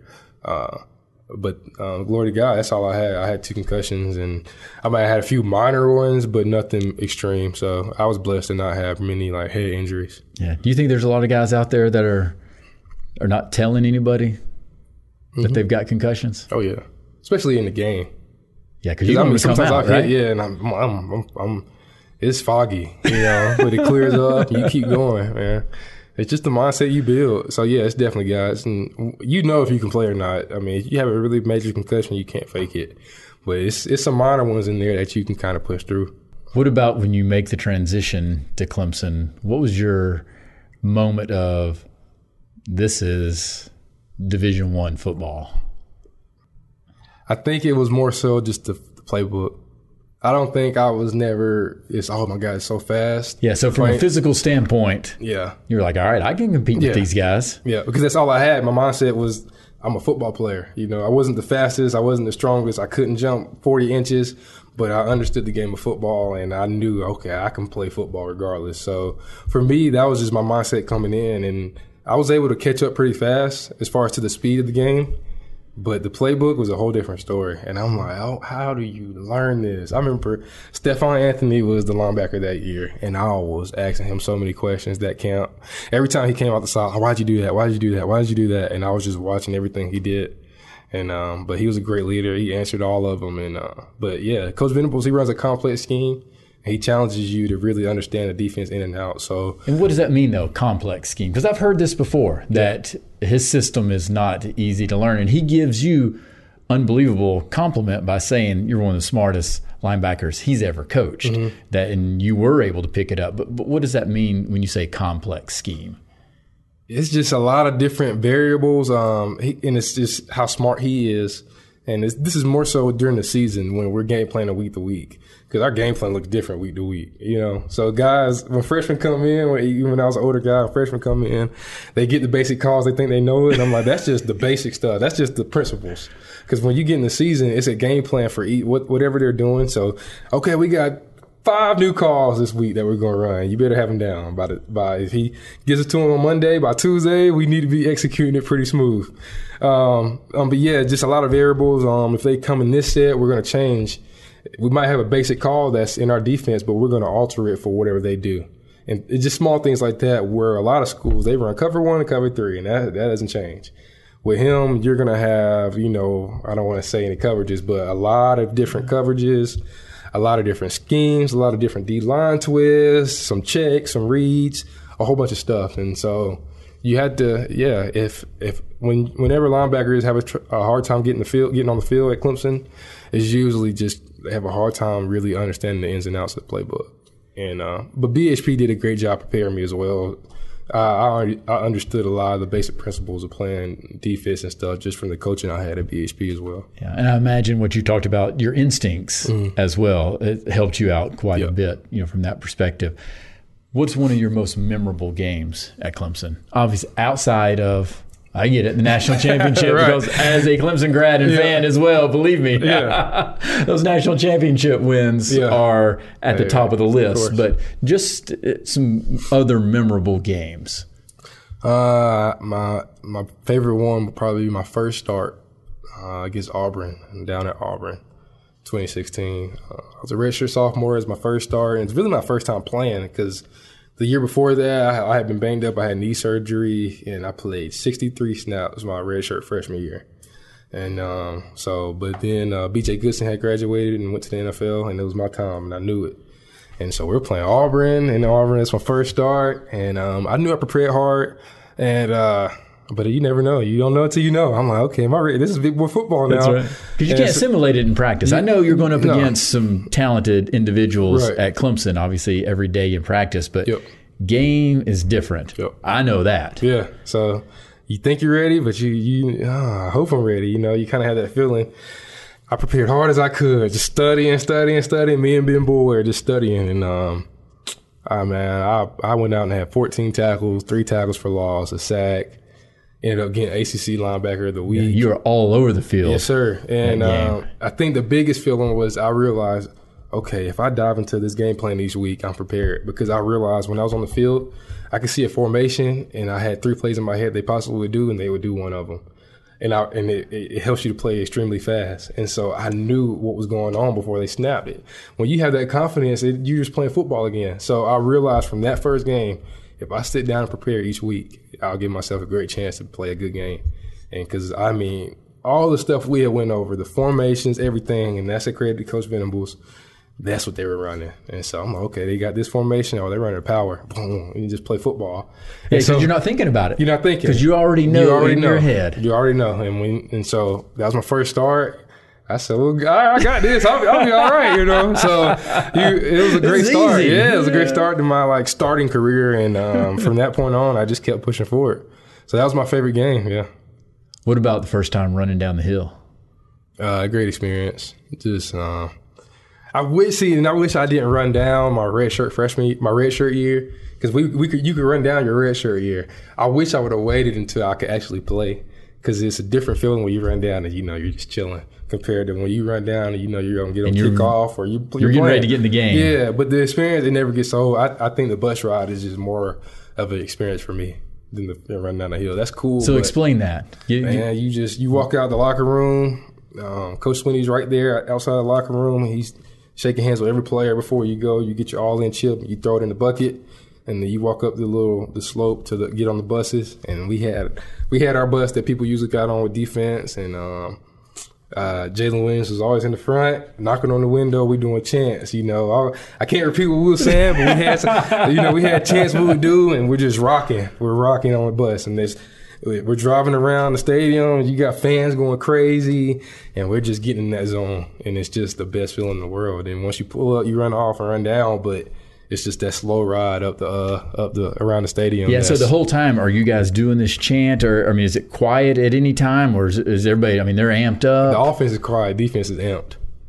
But glory to God, that's all I had. I had 2 concussions, and I might have had a few minor ones, but nothing extreme. So I was blessed to not have many like head injuries. Yeah. Do you think there's a lot of guys out there that are not telling anybody that they've got concussions? Oh yeah, especially in the game. Yeah, because you want to come out, right? Yeah, and I'm it's foggy, but it clears up and you keep going, man. It's just the mindset you build. So, yeah, it's definitely guys. And if you can play or not. I mean, if you have a really major concussion, you can't fake it. But it's some minor ones in there that you can kind of push through. What about when you make the transition to Clemson? What was your moment of this is Division I football? I think it was more so just the playbook. I don't think I was oh my God, it's so fast. Yeah, so from a physical standpoint, you're like, all right, I can compete with these guys. Yeah, because that's all I had. My mindset was I'm a football player. I wasn't the fastest. I wasn't the strongest. I couldn't jump 40 inches, but I understood the game of football, and I knew, okay, I can play football regardless. So for me, that was just my mindset coming in, and I was able to catch up pretty fast as far as to the speed of the game. But the playbook was a whole different story. And I'm like, oh, how do you learn this? I remember Stephon Anthony was the linebacker that year, and I was asking him so many questions that camp. Every time he came out the side, why'd you do that? Why'd you do that? Why'd you do that? And I was just watching everything he did. And but he was a great leader. He answered all of them. And but yeah, Coach Venables, he runs a complex scheme. He challenges you to really understand the defense in and out. So, and what does that mean, though, complex scheme? Because I've heard this before, that his system is not easy to learn. And he gives you unbelievable compliment by saying you're one of the smartest linebackers he's ever coached, and you were able to pick it up. But what does that mean when you say complex scheme? It's just a lot of different variables, and it's just how smart he is. And this is more so during the season when we're game planning week to week, because our game plan looks different week to week, So guys, when freshmen come in, when I was an older guy, when freshmen come in, they get the basic calls, they think they know it. And I'm like, that's just the basic stuff. That's just the principles. Because when you get in the season, it's a game plan for whatever they're doing. So, okay, we got 5 new calls this week that we're going to run. You better have them down by if he gives it to him on Monday, by Tuesday, we need to be executing it pretty smooth. But yeah, just a lot of variables. If they come in this set, we're going to change. We might have a basic call that's in our defense, but we're going to alter it for whatever they do. And it's just small things like that where a lot of schools, they run cover 1 and cover 3, and that doesn't change. With him, you're going to have, I don't want to say any coverages, but a lot of different coverages. a lot of different schemes, a lot of different D-line twists, some checks, some reads, a whole bunch of stuff. And so you had to, whenever linebackers have a hard time getting on the field at Clemson, it's usually just they have a hard time really understanding the ins and outs of the playbook. And but BHP did a great job preparing me as well. I understood a lot of the basic principles of playing defense and stuff just from the coaching I had at BHP as well. Yeah, and I imagine what you talked about, your instincts as well, it helped you out quite a bit, from that perspective. What's one of your most memorable games at Clemson? Obviously, outside of, I get it, the national championship, right. Because as a Clemson grad and fan as well, believe me, those national championship wins are at the top of the list. But just some other memorable games. My favorite one would probably be my first start against Auburn, down at Auburn, 2016. I was a redshirt sophomore as my first start, and it's really my first time playing because the year before that, I had been banged up. I had knee surgery, and I played 63 snaps my redshirt freshman year. And but then B.J. Goodson had graduated and went to the NFL, and it was my time, and I knew it. And so we were playing Auburn, and Auburn is my first start, and I knew I prepared hard, and but you never know. You don't know until you know. I'm like, okay, am I ready? This is big boy football now. That's right. Because you can't simulate it in practice. I know you're going up against some talented individuals at Clemson, obviously, every day in practice, but game is different. I know that. Yeah. So you think you're ready, but I hope I'm ready. You kind of have that feeling. I prepared hard as I could, just studying. Me and Ben Boy were just studying. And, I went out and had 14 tackles, 3 tackles for loss, a sack. Ended up getting ACC linebacker of the week. Yeah, you were all over the field. Yes, sir. And I think the biggest feeling was I realized, okay, if I dive into this game plan each week, I'm prepared. Because I realized when I was on the field, I could see a formation, and I had 3 plays in my head they possibly would do, and they would do one of them. And it helps you to play extremely fast. And so I knew what was going on before they snapped it. When you have that confidence, you're just playing football again. So I realized from that first game, if I sit down and prepare each week, I'll give myself a great chance to play a good game. And because, all the stuff we had went over, the formations, everything, and that's a credit to Coach Venables, that's what they were running. And so I'm like, okay, they got this formation, or they're running power. Boom, and you just play football. Yeah, because you're not thinking about it. You're not thinking. Because you already know in your head. You already know. And so that was my first start. I said, well, I got this. I'll be all right, So it was a great start. Easy. Yeah, it was a great start to my starting career. And from that point on, I just kept pushing forward. So that was my favorite game. Yeah. What about the first time running down the hill? Great experience. Just I wish I didn't run down my redshirt year, because you could run down your redshirt year. I wish I would have waited until I could actually play, because it's a different feeling when you run down and you're just chilling, compared to when you run down and you're going to get on kickoff, or you're getting ready to get in the game. Yeah, but the experience, it never gets old. I think the bus ride is just more of an experience for me than the run down the hill. That's cool. So explain that. You walk out the locker room. Coach Swinney's right there outside the locker room. He's shaking hands with every player before you go. You get your all-in chip, you throw it in the bucket, and then you walk up the slope to get on the buses. And we had our bus that people usually got on with defense, and Jalen Williams was always in the front, knocking on the window. We doing chants, I can't repeat what we were saying, but we had we had chants we would do, and we're just rocking. We're rocking on the bus, and we're driving around the stadium. You got fans going crazy, and we're just getting in that zone, and it's just the best feeling in the world. And once you pull up, you run off and run down, but it's just that slow ride up around the stadium. Yeah. So the whole time, are you guys doing this chant, or is it quiet at any time, or is everybody? They're amped up. The offense is quiet, defense is amped.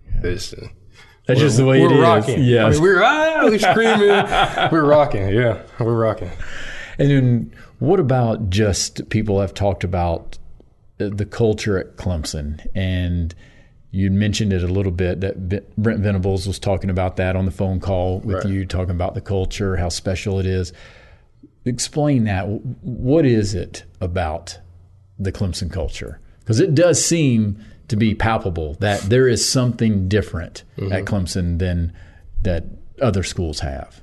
That's just the way it is. We're rocking. Yeah. We're screaming. We're rocking. Yeah, we're rocking. And then, what about just people have talked about the culture at Clemson? And you mentioned it a little bit, that Brent Venables was talking about that on the phone call with you, talking about the culture, how special it is. Explain that. What is it about the Clemson culture? Because it does seem to be palpable that there is something different at Clemson than that other schools have.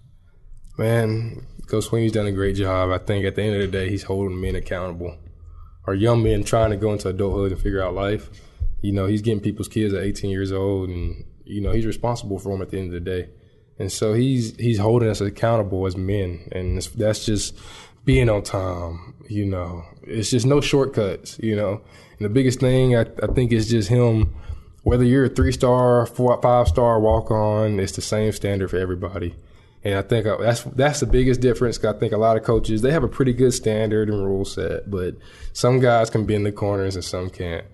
Man, Coach Swinney's done a great job. I think at the end of the day, he's holding men accountable. Or young men trying to go into adulthood and figure out life. He's getting people's kids at 18 years old and he's responsible for them at the end of the day. And so he's holding us accountable as men, and that's just being on time. It's just no shortcuts. And the biggest thing I think is just him. Whether you're a 3-star, 5-star walk-on, it's the same standard for everybody. And I think that's the biggest difference. 'Cause I think a lot of coaches, they have a pretty good standard and rule set, but some guys can bend the corners and some can't.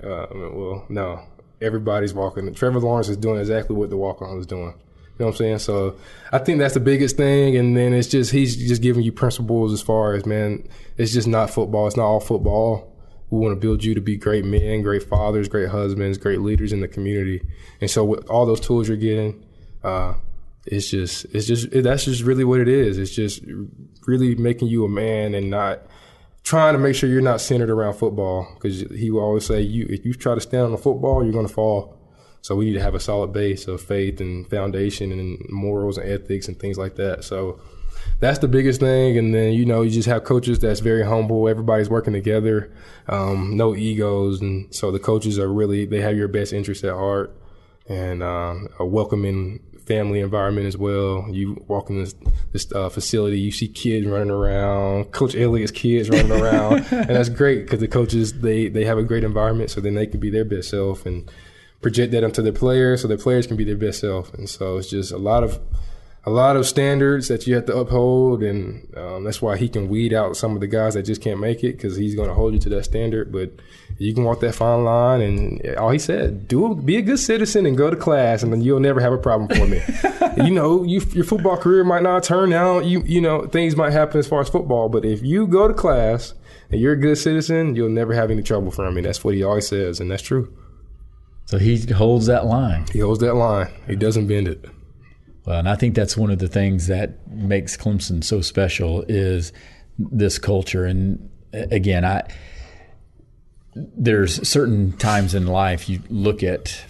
No, everybody's walking. Trevor Lawrence is doing exactly what the walk-on is doing. You know what I'm saying? So I think that's the biggest thing. And then he's just giving you principles as far as, man, it's just not football. It's not all football. We want to build you to be great men, great fathers, great husbands, great leaders in the community. And so with all those tools you're getting, that's just really what it is. It's just really making you a man and not trying to make sure you're not centered around football. Because he will always say, if you try to stand on the football, you're going to fall. So we need to have a solid base of faith and foundation and morals and ethics and things like that. So that's the biggest thing. And then, you just have coaches that's very humble. Everybody's working together, no egos. And so the coaches they have your best interests at heart, and a welcoming family environment as well. You walk in this facility, you see kids running around, Coach Elliott's kids running around. And that's great because the coaches, they have a great environment, so then they can be their best self and project that onto their players so their players can be their best self. And so it's just a lot of standards that you have to uphold, and that's why he can weed out some of the guys that just can't make it, because he's going to hold you to that standard. But you can walk that fine line, and all he said, be a good citizen and go to class, and then you'll never have a problem for me. Your football career might not turn out, things might happen as far as football, but if you go to class and you're a good citizen, you'll never have any trouble from me. That's what he always says, and that's true. So he holds that line. He holds that line. He doesn't bend it. Well, and I think that's one of the things that makes Clemson so special is this culture. And again, there's certain times in life you look at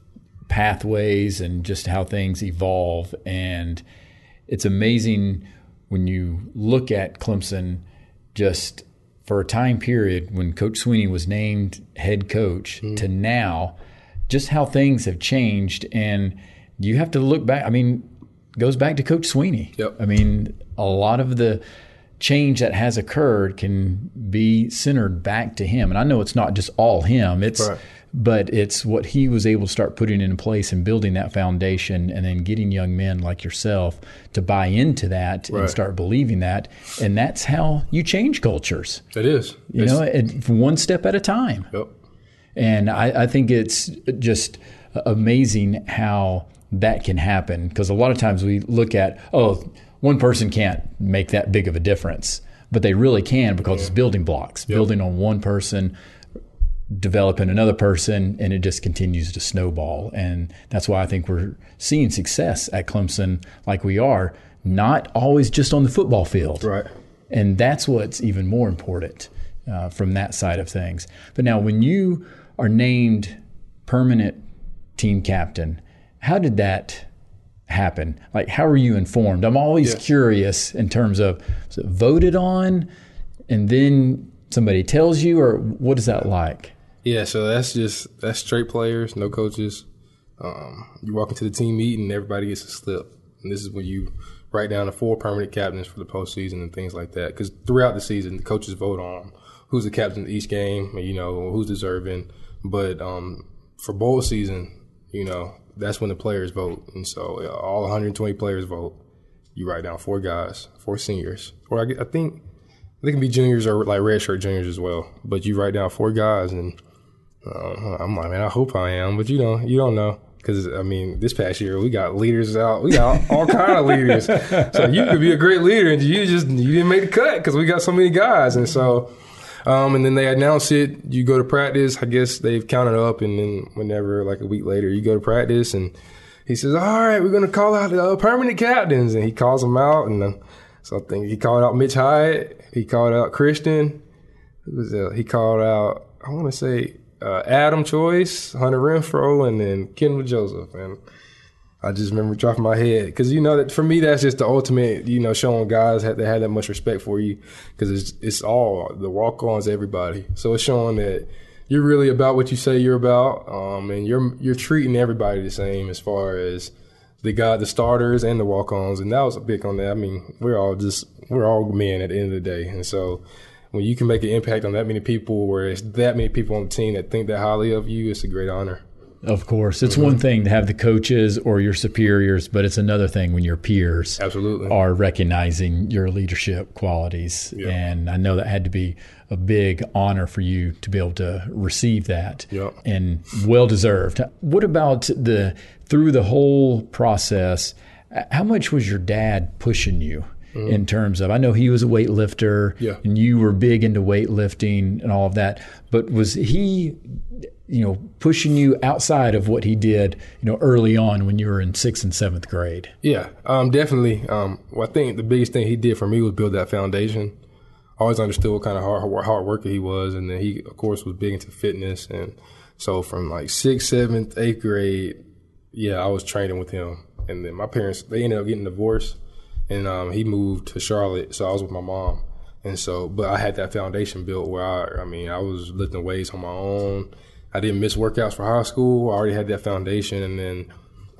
pathways and just how things evolve, and it's amazing when you look at Clemson just for a time period when Coach Sweeney was named head coach to now, just how things have changed. And you have to look back. I mean, it goes back to Coach Sweeney. Yep. I mean, a lot of the change that has occurred can be centered back to him. And I know it's not just all him. But it's what he was able to start putting in place and building that foundation, and then getting young men like yourself to buy into that and start believing that. And that's how you change cultures. It is. One step at a time. Yep. And I think it's just amazing how that can happen, because a lot of times we look at, one person can't make that big of a difference, but they really can, because it's building blocks, building on one person, developing another person, and it just continues to snowball. And that's why I think we're seeing success at Clemson like we are, not always just on the football field. Right. And that's what's even more important from that side of things. But now when you are named permanent team captain, how did that happen? Like, how were you informed? I'm always curious in terms of, was it voted on and then somebody tells you, or what is that like? Yeah, so that's straight players, no coaches. You walk into the team meeting and everybody gets a slip. And this is when you write down the 4 permanent captains for the postseason and things like that. Because throughout the season, the coaches vote on who's the captain of each game, who's deserving. But for bowl season, that's when the players vote. And so all 120 players vote. You write down 4 guys, 4 seniors. Or I think they can be juniors or like redshirt juniors as well. But you write down 4 guys, and I'm like, man, I hope I am. But you don't know. Because, this past year, we got leaders out. We got all kind of leaders. So you could be a great leader, and you didn't make the cut because we got so many guys. And so, and then they announce it. You go to practice. I guess they've counted up, and then whenever, like a week later, you go to practice, and he says, all right, we're going to call out the permanent captains. And he calls them out. And so I think he called out Mitch Hyatt. He called out Christian. He called out, I want to say, Adam Choice, Hunter Renfro, and then Kendall Joseph. And I just remember dropping my head because, that for me, that's just the ultimate, showing guys that have that much respect for you, because it's all the walk-ons, everybody. So it's showing that you're really about what you say you're about, and you're treating everybody the same as far as the starters and the walk-ons, and that was big on that. I mean, we're all men at the end of the day, and so when you can make an impact on that many people, where it's that many people on the team that think that highly of you, it's a great honor. Of course. It's one thing to have the coaches or your superiors, but it's another thing when your peers are recognizing your leadership qualities. Yep. And I know that had to be a big honor for you to be able to receive that, and well-deserved. What about through the whole process, how much was your dad pushing you in terms of, I know he was a weightlifter and you were big into weightlifting and all of that, but was he pushing you outside of what he did, early on when you were in 6th and 7th grade? Yeah, definitely. Well, I think the biggest thing he did for me was build that foundation. I always understood what kind of hard worker he was, and then he, of course, was big into fitness. And so from like 6th, 7th, 8th grade, I was training with him. And then my parents, they ended up getting divorced, and he moved to Charlotte, so I was with my mom. And so, but I had that foundation built where I was lifting weights on my own. I didn't miss workouts for high school. I already had that foundation. And then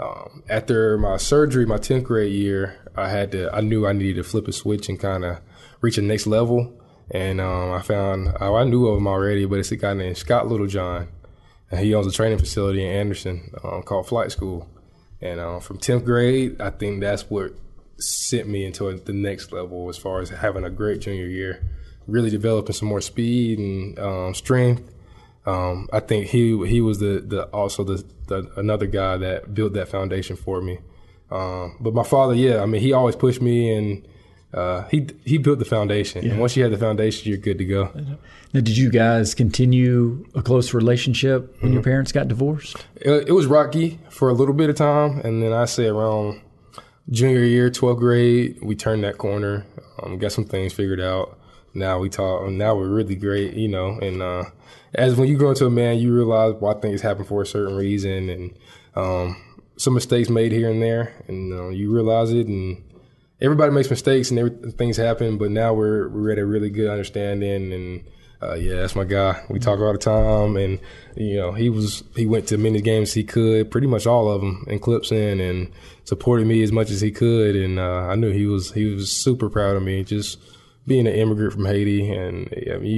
after my surgery, my 10th grade year, I knew I needed to flip a switch and kind of reach the next level. And I knew of him already, but it's a guy named Scott Littlejohn. And he owns a training facility in Anderson called Flight School. And from 10th grade, I think that's what sent me into the next level as far as having a great junior year, really developing some more speed and strength. I think he was also another guy that built that foundation for me. But my father, he always pushed me, and he built the foundation. Yeah. And once you have the foundation, you're good to go. Now, did you guys continue a close relationship when your parents got divorced? It was rocky for a little bit of time, and then I say around junior year, 12th grade, we turned that corner, got some things figured out. Now we talk, and now we're really great, and as when you grow into a man, you realize why things happen for a certain reason, and some mistakes made here and there, and you realize it, and everybody makes mistakes and things happen, but now we're at a really good understanding, and that's my guy. We talk all the time, and he went to many games he could, pretty much all of them, in Clemson, and supported me as much as he could, and I knew he was super proud of me, just being an immigrant from Haiti, and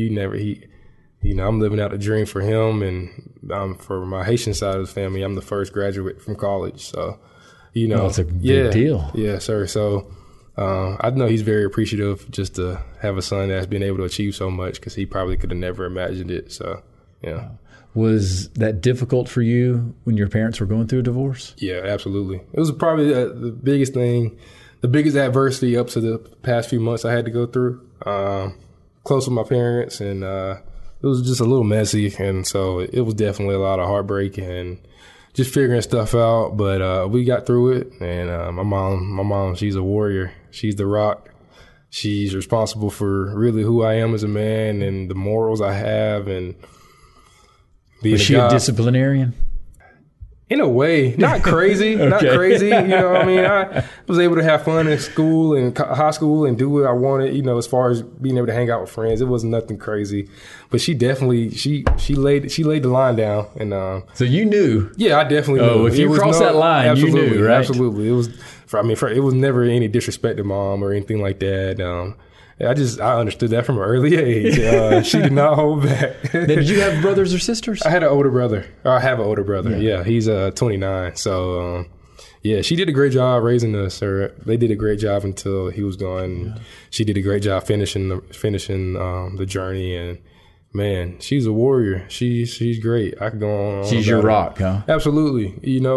I'm living out the dream for him, and for my Haitian side of the family, I'm the first graduate from college, so it's a big deal. Yeah, sir. So I know he's very appreciative just to have a son that's been able to achieve so much, because he probably could have never imagined it. So, yeah. Was that difficult for you when your parents were going through a divorce? Yeah, absolutely. It was probably the biggest thing, the biggest adversity up to the past few months I had to go through. Close with my parents, and it was just a little messy, and so it was definitely a lot of heartbreak and just figuring stuff out. But we got through it, and my mom, she's a warrior. She's the rock. She's responsible for really who I am as a man and the morals I have, and being Was she a disciplinarian? In a way, not crazy, not crazy. I was able to have fun in school and high school and do what I wanted, as far as being able to hang out with friends. It wasn't nothing crazy, but she definitely, she laid the line down. And so you knew? Yeah, I definitely knew. If you crossed that line, you knew, right? Absolutely. It was never any disrespect to mom or anything like that. I understood that from an early age. She did not hold back. Now, did you have brothers or sisters? I had an older brother. I have an older brother. Yeah, he's 29. So, she did a great job raising us. They did a great job until he was gone. Yeah. She did a great job finishing the journey. And man, she's a warrior. She's great. I could go on. She's your rock, huh? Absolutely.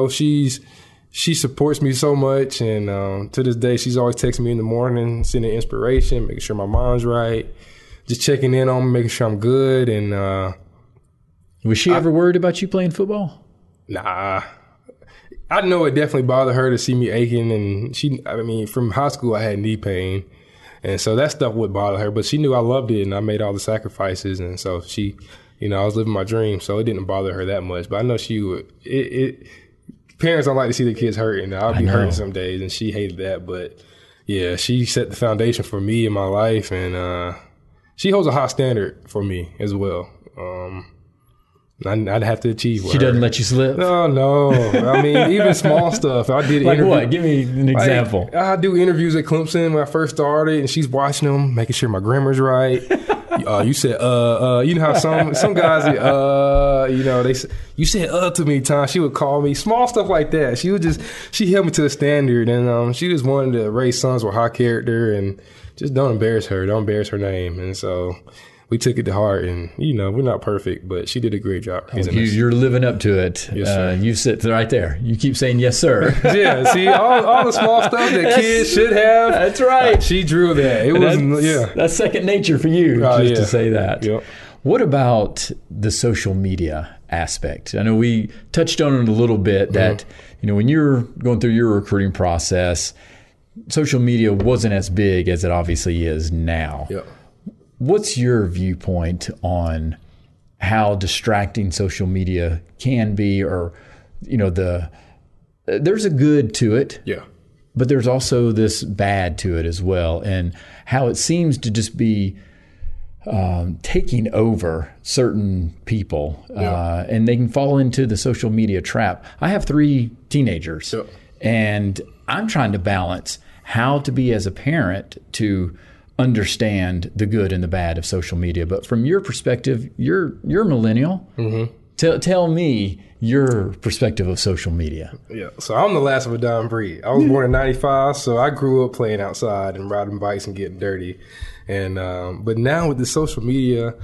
She supports me so much, and to this day, she's always texting me in the morning, sending inspiration, making sure my mind's right, just checking in on me, making sure I'm good. And was she ever worried about you playing football? Nah. I know it definitely bothered her to see me aching, and from high school, I had knee pain, and so that stuff would bother her, but she knew I loved it, and I made all the sacrifices, and so she, I was living my dream, so it didn't bother her that much, but I know she would. Parents don't like to see their kids hurting. I'll be hurting some days, and she hated that. But, yeah, she set the foundation for me in my life, and she holds a high standard for me as well. I'd have to achieve with She her. doesn't let you slip? No. I mean, even small stuff. I did like what? Give me an example. I do interviews at Clemson when I first started, and she's watching them, making sure my grammar's right. You said, you know how some guys, you said, too many times. She would call me, small stuff like that. She held me to a standard, and she just wanted to raise sons with high character, and just don't embarrass her name. And so we took it to heart, and we're not perfect, but she did a great job. You're living up to it. Yes, sir. You sit right there. You keep saying yes, sir. Yeah, see, all the small stuff that kids should have. That's right. She drew that. It wasn't. Yeah, that's second nature for you to say that. Yep. What about the social media aspect? I know we touched on it a little bit. That when you're going through your recruiting process, social media wasn't as big as it obviously is now. Yep. What's your viewpoint on how distracting social media can be, or there's a good to it, but there's also this bad to it as well, and how it seems to just be taking over certain people, and they can fall into the social media trap. I have 3 teenagers, and I'm trying to balance how to be as a parent to understand the good and the bad of social media. But from your perspective, you're a millennial. Mm-hmm. Tell me your perspective of social media. Yeah, so I'm the last of a dying breed. I was born in '95, so I grew up playing outside and riding bikes and getting dirty. And but now with the social media,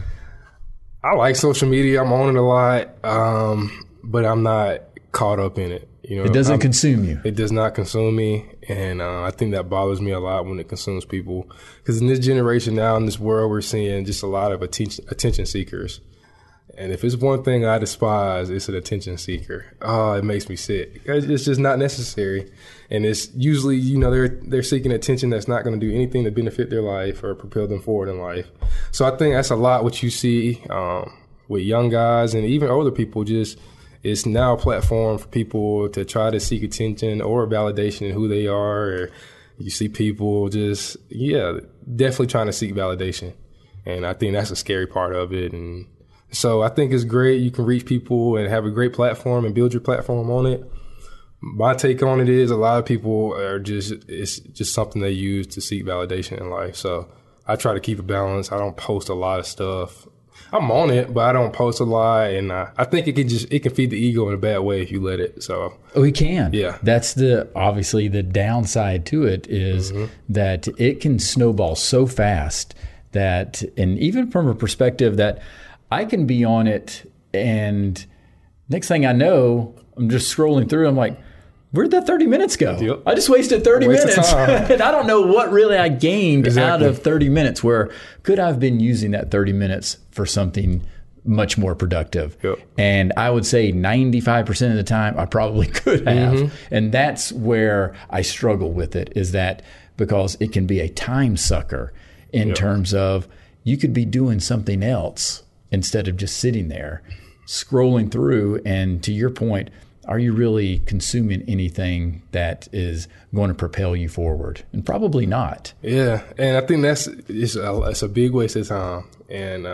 I like social media. I'm on it a lot, but I'm not caught up in it. It doesn't consume you. It does not consume me, and I think that bothers me a lot when it consumes people. Because in this generation now, in this world, we're seeing just a lot of attention seekers. And if it's one thing I despise, it's an attention seeker. Oh, it makes me sick. It's just not necessary. And it's usually, they're seeking attention that's not going to do anything to benefit their life or propel them forward in life. So I think that's a lot what you see with young guys and even older people. Just it's now a platform for people to try to seek attention or validation in who they are. Or you see people just, definitely trying to seek validation. And I think that's a scary part of it. And so I think it's great. You can reach people and have a great platform and build your platform on it. My take on it is a lot of people it's just something they use to seek validation in life. So I try to keep a balance. I don't post a lot of stuff. I'm on it, but I don't post a lot. And I think it can feed the ego in a bad way if you let it. So it can. Yeah. That's obviously the downside to it is that it can snowball so fast that, and even from a perspective that I can be on it, and next thing I know, I'm just scrolling through. I'm like, where'd that 30 minutes go? Yep. I just wasted 30 minutes. And I don't know what really I gained out of 30 minutes, where could I have been using that 30 minutes for something much more productive? Yep. And I would say 95% of the time, I probably could have. And that's where I struggle with it, is that because it can be a time sucker in terms of you could be doing something else instead of just sitting there scrolling through. And to your point, are you really consuming anything that is going to propel you forward? And probably not. Yeah, and I think it's a big waste of time. And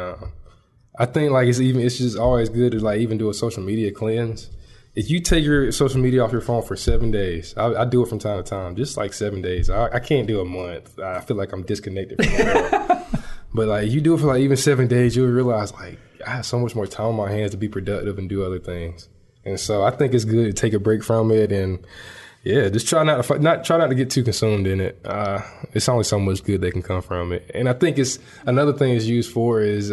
I think it's just always good to even do a social media cleanse. If you take your social media off your phone for 7 days, I do it from time to time, just 7 days. I can't do a month. I feel like I'm disconnected from the world. But you do it for even 7 days, you'll realize I have so much more time on my hands to be productive and do other things. And so I think it's good to take a break from it, and just try not to get too consumed in it. It's only so much good that can come from it. And I think it's another thing it's used for is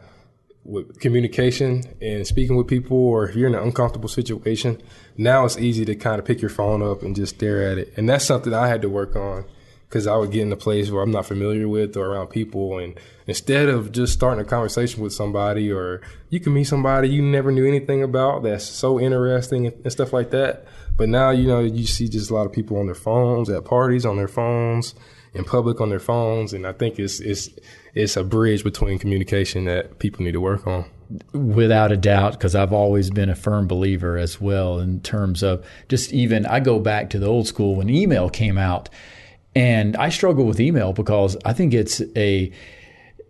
with communication and speaking with people, or if you're in an uncomfortable situation, now it's easy to kind of pick your phone up and just stare at it. And that's something I had to work on, because I would get in a place where I'm not familiar with or around people, and instead of just starting a conversation with somebody, or you can meet somebody you never knew anything about that's so interesting and stuff like that. But now, you see just a lot of people on their phones, at parties on their phones, in public on their phones. And I think it's a bridge between communication that people need to work on. Without a doubt, because I've always been a firm believer as well in terms of just even, I go back to the old school when email came out. And I struggle with email because I think it's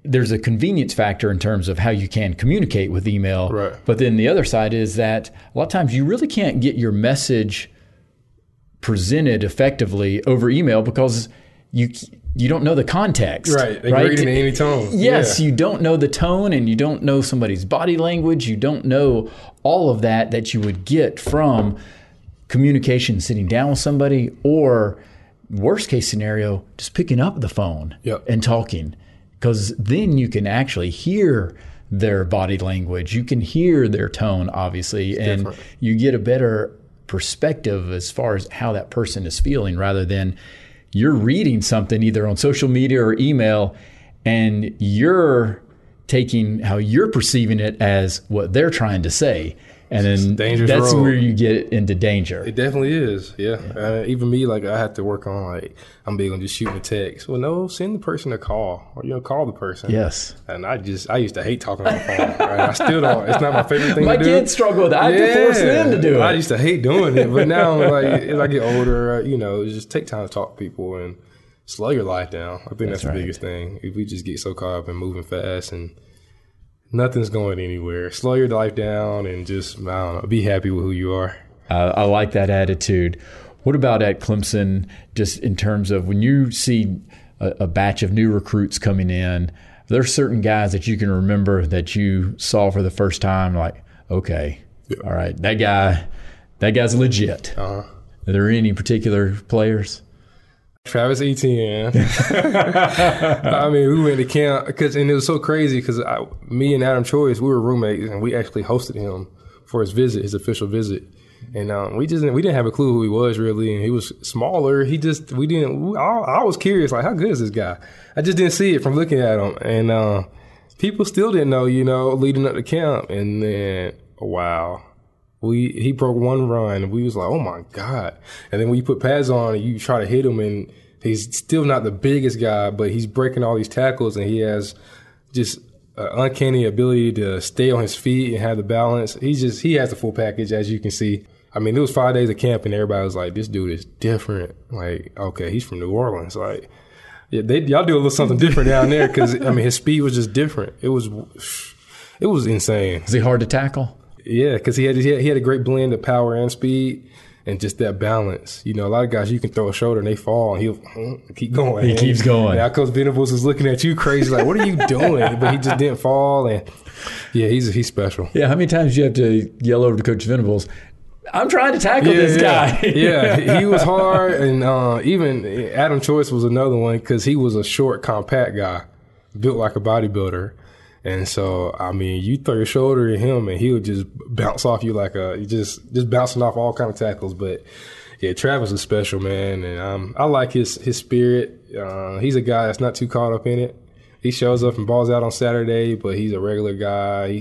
there's a convenience factor in terms of how you can communicate with email. Right. But then the other side is that a lot of times you really can't get your message presented effectively over email because you don't know the context. Right. They can read it in any tone. Yes, you don't know the tone, and you don't know somebody's body language. You don't know all of that you would get from communication, sitting down with somebody, or worst case scenario, just picking up the phone and talking. Because then you can actually hear their body language. You can hear their tone, obviously, and you get a better perspective as far as how that person is feeling, rather than you're reading something either on social media or email and you're taking how you're perceiving it as what they're trying to say. And then that's where you get into danger. It definitely is, yeah. Even me, like, I have to work on, like, I'm big on just shooting a text. Well, no, send the person a call, or, call the person. Yes. And I used to hate talking on the phone. Right? I still don't. It's not my favorite thing to do. My kids struggle with it. I have to force them to do it. I used to hate doing it. But now, like, as I get older, just take time to talk to people and slow your life down. I think that's the biggest thing. If we just get so caught up in moving fast and nothing's going anywhere. Slow your life down and just, be happy with who you are. I like that attitude. What about at Clemson, just in terms of when you see a batch of new recruits coming in, there are certain guys that you can remember that you saw for the first time, like, okay, all right, that guy's legit. Are there any particular players? Travis Etienne. I mean, we went to camp and it was so crazy because me and Adam Choice, we were roommates, and we actually hosted him for his official visit. And we didn't have a clue who he was really, and he was smaller. I was curious, like, how good is this guy? I just didn't see it from looking at him, and people still didn't know, leading up to camp. And then, wow. He broke one run, and we was like, oh my God. And then when you put pads on and you try to hit him, and he's still not the biggest guy, but he's breaking all these tackles, and he has just an uncanny ability to stay on his feet and have the balance. He has the full package, as you can see. I mean, it was 5 days of camp, and everybody was like, this dude is different. Like, okay, he's from New Orleans. Like, yeah, y'all do a little something different down there, because, I mean, his speed was just different. It was insane. Is he hard to tackle? Yeah, because he had a great blend of power and speed and just that balance. A lot of guys, you can throw a shoulder and they fall, and he'll keep going. He keeps going. Now Coach Venables is looking at you crazy, like, what are you doing? But he just didn't fall, and yeah, he's special. Yeah, how many times do you have to yell over to Coach Venables, I'm trying to tackle this guy? Yeah, he was hard, and even Adam Choice was another one because he was a short, compact guy, built like a bodybuilder. And so, I mean, you throw your shoulder at him, and he would just bounce off you like just bouncing off all kind of tackles. But yeah, Travis is special, man, and I like his spirit. He's a guy that's not too caught up in it. He shows up and balls out on Saturday, but he's a regular guy.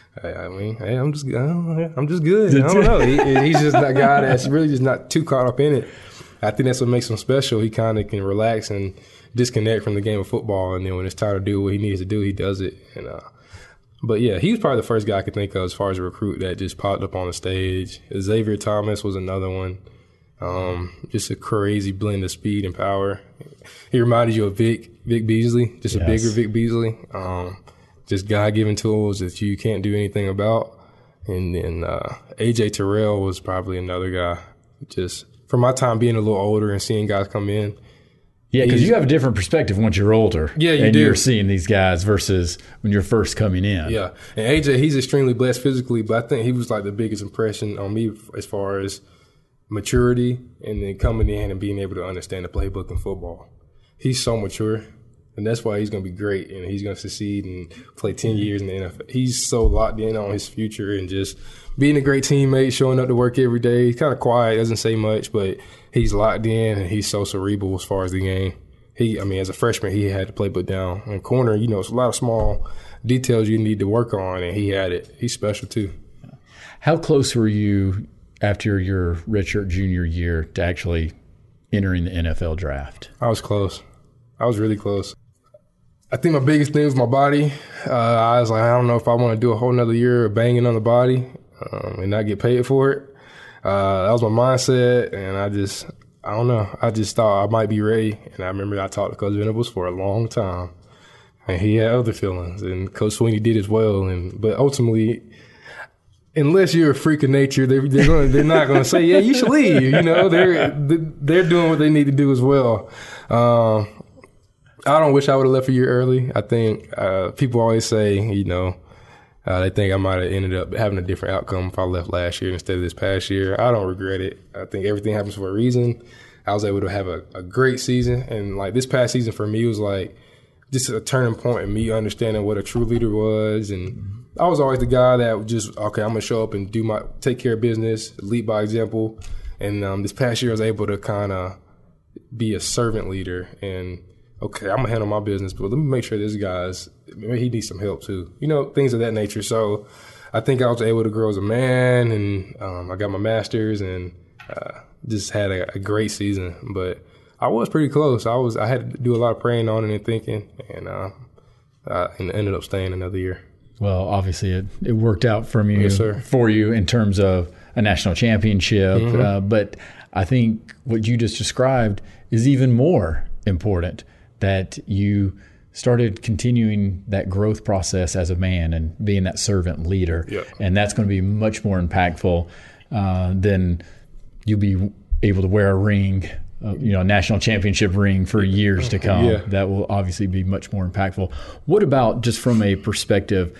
I'm just good. I don't know. He's just that guy that's really just not too caught up in it. I think that's what makes him special. He kind of can relax and disconnect from the game of football, and then when it's time to do what he needs to do, he does it. And but yeah, he was probably the first guy I could think of as far as a recruit that just popped up on the stage. Xavier Thomas was another one. Just a crazy blend of speed and power. He reminded you of Vic Beasley, just a bigger Vic Beasley. Just God-given tools that you can't do anything about. And then AJ Terrell was probably another guy. Just from my time being a little older and seeing guys come in. Yeah, because you have a different perspective once you're older. Yeah, you do. And you're seeing these guys versus when you're first coming in. Yeah, and AJ, he's extremely blessed physically, but I think he was like the biggest impression on me as far as maturity and then coming in and being able to understand the playbook in football. He's so mature, and that's why he's going to be great, and he's going to succeed and play 10 years in the NFL. He's so locked in on his future and just being a great teammate, showing up to work every day. He's kind of quiet, doesn't say much, but he's locked in, and he's so cerebral as far as the game. As a freshman, he had the playbook down. In corner, it's a lot of small details you need to work on, and he had it. He's special too. How close were you after your redshirt junior year to actually entering the NFL draft? I was close. I was really close. I think my biggest thing was my body. I was like, I don't know if I want to do a whole nother year of banging on the body and not get paid for it. That was my mindset, and I don't know. I just thought I might be ready. And I remember I talked to Coach Venables for a long time. And he had other feelings, and Coach Swinney did as well. But ultimately, unless you're a freak of nature, they're not going to say, yeah, you should leave. You know, they're doing what they need to do as well. I don't wish I would have left a year early. I think people always say, you know, they think I might have ended up having a different outcome if I left last year instead of this past year. I don't regret it. I think everything happens for a reason. I was able to have a great season, and like this past season for me was like just a turning point in me understanding what a true leader was. And I was always the guy that would just, okay, I'm gonna show up and take care of business, lead by example. And this past year I was able to kind of be a servant leader and, okay, I'm gonna handle my business, but let me make sure this guy's, maybe he needs some help too. You know, things of that nature. So I think I was able to grow as a man, and I got my master's and just had a great season. But I was pretty close. I had to do a lot of praying on it and thinking, and ended up staying another year. Well, obviously it worked out for you in terms of a national championship. Mm-hmm. But I think what you just described is even more important, that you started continuing that growth process as a man and being that servant leader. Yep. And that's going to be much more impactful than you'll be able to wear a ring, a national championship ring for years to come. Yeah. That will obviously be much more impactful. What about just from a perspective,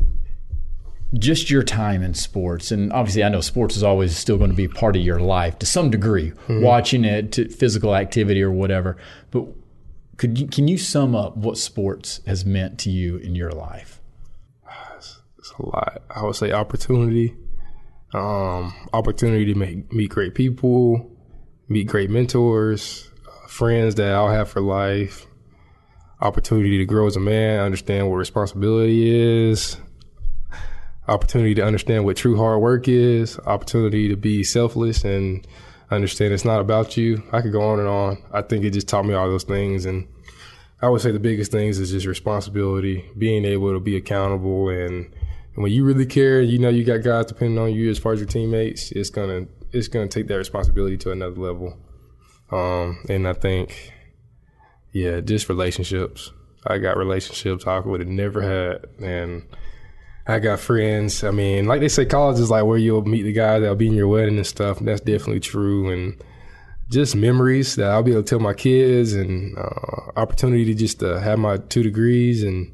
just your time in sports? And obviously I know sports is always still going to be part of your life to some degree, watching it, to physical activity or whatever. But can you sum up what sports has meant to you in your life? It's a lot. I would say opportunity. Opportunity to meet great people, meet great mentors, friends that I'll have for life, opportunity to grow as a man, understand what responsibility is, opportunity to understand what true hard work is, opportunity to be selfless and understand it's not about you. I could go on and on. I think it just taught me all those things. And I would say the biggest things is just responsibility, being able to be accountable. And when you really care, you know you got guys depending on you as far as your teammates, it's gonna take that responsibility to another level. And I think, just relationships. I got relationships I would have never had, and I got friends. I mean, like they say, college is like where you'll meet the guys that'll be in your wedding and stuff, and that's definitely true. And just memories that I'll be able to tell my kids, and opportunity to just have my 2 degrees, and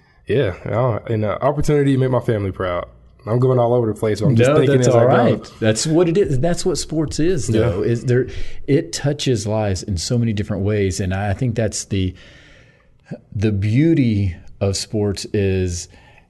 opportunity to make my family proud. I'm going all over the place. So I'm just thinking that's as all I right. go. That's what it is. That's what sports is, though. Yeah. It touches lives in so many different ways, and I think that's the beauty of sports is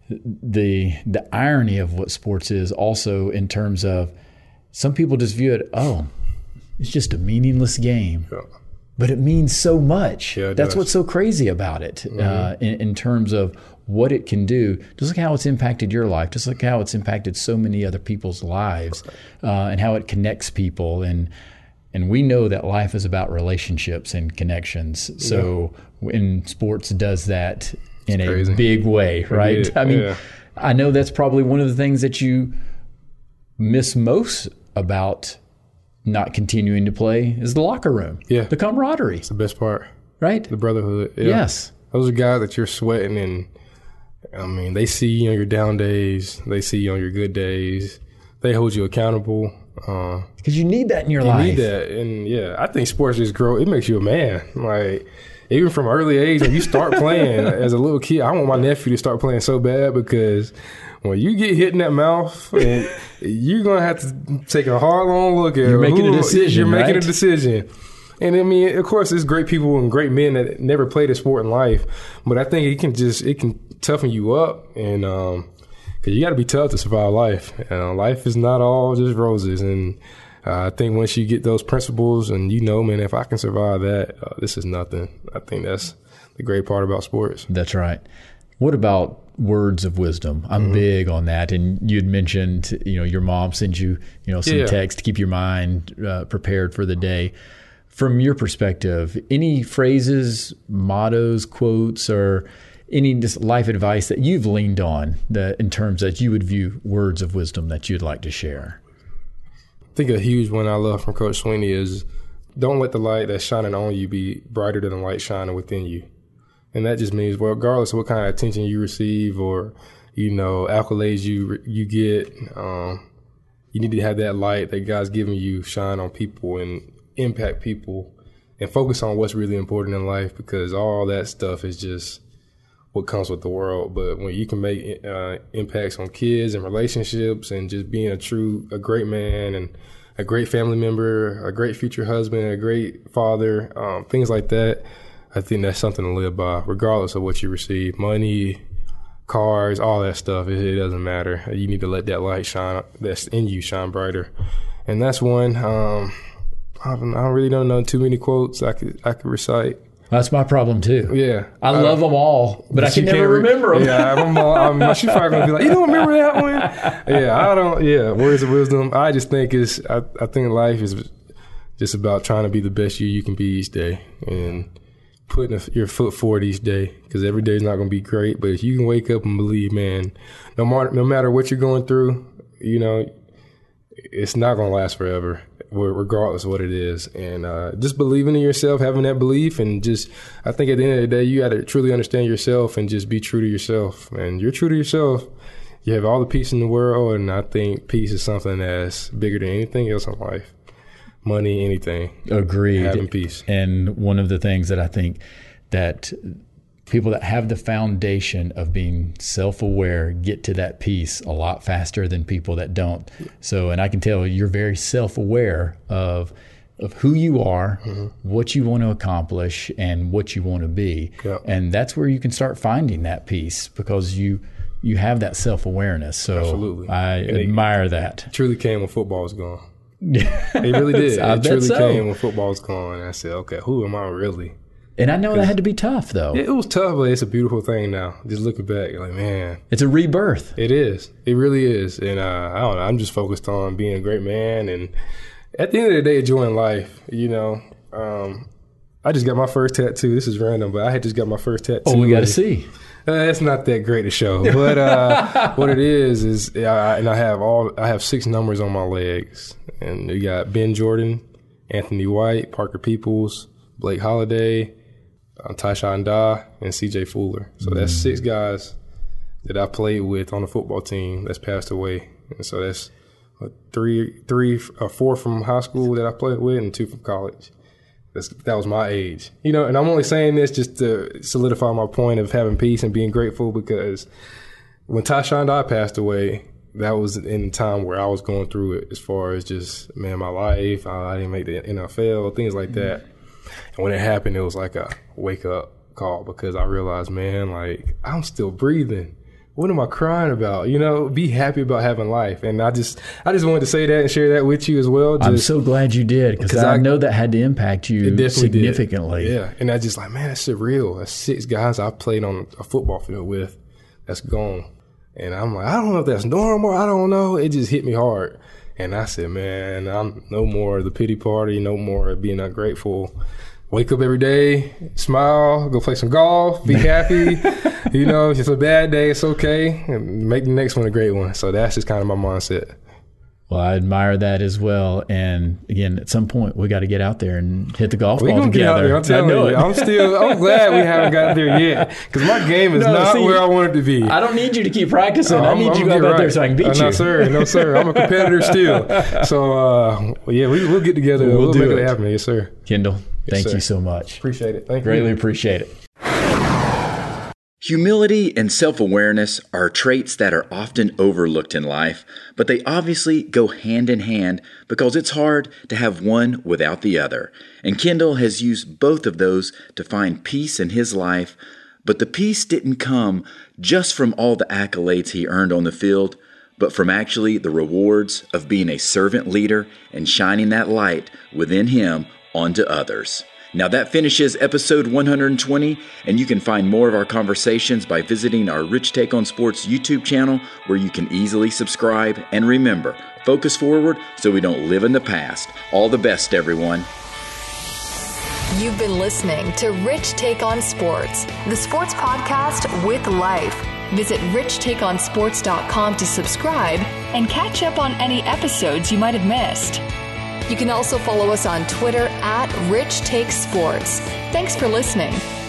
the irony of what sports is also in terms of some people just view it, it's just a meaningless game. Yeah. But it means so much. Yeah, that's what's so crazy about it in terms of what it can do. Just look how it's impacted your life. Just look how it's impacted so many other people's lives and how it connects people. And we know that life is about relationships and connections. So when sports does that in a big way, right? I mean, I know that's probably one of the things that you miss most about not continuing to play is the locker room. Yeah. The camaraderie. It's the best part. Right? The brotherhood. Yeah. Yes. Those are guys that you're sweating, and I mean, they see you on your down days. They see you on your good days. They hold you accountable. Because you need that in your life. You need that. And I think sports just grow. It makes you a man. Like, even from early age, when you start playing as a little kid, I want my nephew to start playing so bad, because when you get hit in that mouth, and you're going to have to take a hard, long look at it. You're making a decision, You're making a decision. And I mean, of course, there's great people and great men that never played a sport in life, but I think it can toughen you up, and because you got to be tough to survive life. Life is not all just roses, and I think once you get those principles, and man, if I can survive that, this is nothing. I think that's the great part about sports. That's right. What about words of wisdom? I'm big on that. And you'd mentioned, your mom sends you, some text to keep your mind prepared for the day. From your perspective, any phrases, mottos, quotes, or any just life advice that you've leaned on that in terms that you would view words of wisdom that you'd like to share? I think a huge one I love from Coach Swinney is, don't let the light that's shining on you be brighter than the light shining within you. And that just means, well, regardless of what kind of attention you receive or, accolades you get, you need to have that light that God's giving you shine on people and impact people and focus on what's really important in life, because all that stuff is just what comes with the world. But when you can make impacts on kids and relationships and just being a great man and a great family member, a great future husband, a great father, things like that, I think that's something to live by, regardless of what you receive. Money, cars, all that stuff, it doesn't matter. You need to let that light shine that's in you shine brighter. And that's one. I really don't know too many quotes I could recite. That's my problem too. Yeah, I love them all, but I can never remember them. Yeah, she's probably gonna be like, you don't remember that one? Yeah, I don't. Yeah, words of wisdom. I just think I think life is just about trying to be the best you can be each day and putting your foot forward each day, because every day is not gonna be great. But if you can wake up and believe, man, no matter what you're going through, it's not gonna last forever, regardless of what it is. And just believing in yourself, having that belief, and just, I think at the end of the day, you got to truly understand yourself and just be true to yourself. And you're true to yourself, you have all the peace in the world. And I think peace is something that's bigger than anything else in life. Money, anything. Agreed. Having peace. And one of the things that I think that people that have the foundation of being self-aware get to that peace a lot faster than people that don't. So, and I can tell you're very self-aware of who you are, what you want to accomplish, and what you want to be. Yep. And that's where you can start finding that peace, because you have that self-awareness. So absolutely. I admire that. It truly came when football was gone. It really did. It truly came when football was gone. And I said, okay, who am I really? And I know that had to be tough, though. It was tough, but it's a beautiful thing now. Just looking back, you're like, man. It's a rebirth. It is. It really is. And I don't know. I'm just focused on being a great man. And at the end of the day, enjoying life. I just got my first tattoo. This is random, but I had just got my first tattoo. Oh, we got to see. It's not that great to show, but what it is I have 6 numbers on my legs, and you got Ben Jordan, Anthony White, Parker Peoples, Blake Holiday, Tyshawn Daa, and CJ Fuller. So that's 6 guys that I played with on the football team that's passed away, and so that's 4 from high school that I played with, and 2 from college. That was my age. And I'm only saying this just to solidify my point of having peace and being grateful, because when Tyshawn Daa passed away, that was in a time where I was going through it as far as just, man, my life. I didn't make the NFL, things like that. And when it happened, it was like a wake-up call, because I realized, man, like, I'm still breathing. What am I crying about? Be happy about having life. And I just wanted to say that and share that with you as well. I'm so glad you did, because I know that had to impact you significantly. Yeah. And I just like, man, that's surreal. That's 6 guys I played on a football field with that's gone. And I'm like, I don't know if that's normal. I don't know. It just hit me hard. And I said, man, I'm no more the pity party, no more being ungrateful. Wake up every day, smile, go play some golf, be happy. If it's a bad day, it's okay. And make the next one a great one. So that's just kind of my mindset. Well, I admire that as well. And again, at some point, we got to get out there and hit the golf ball together. Get out there. I'm telling you, I'm glad we haven't got there yet, because my game is not where I want it to be. I don't need you to keep practicing. I need you to go out there so I can beat you. No, sir. I'm a competitor still. So, we'll get together. We'll make it happen. Yes, sir. Kendall, thank you so much. Appreciate it. Thank you. Greatly appreciate it. Humility and self-awareness are traits that are often overlooked in life, but they obviously go hand in hand, because it's hard to have one without the other. And Kendall has used both of those to find peace in his life, but the peace didn't come just from all the accolades he earned on the field, but from actually the rewards of being a servant leader and shining that light within him onto others. Now that finishes episode 120, and you can find more of our conversations by visiting our Rich Take on Sports YouTube channel, where you can easily subscribe. And remember, focus forward so we don't live in the past. All the best, everyone. You've been listening to Rich Take on Sports, the sports podcast with life. Visit richtakeonsports.com to subscribe and catch up on any episodes you might have missed. You can also follow us on Twitter @RichTakeSports. Thanks for listening.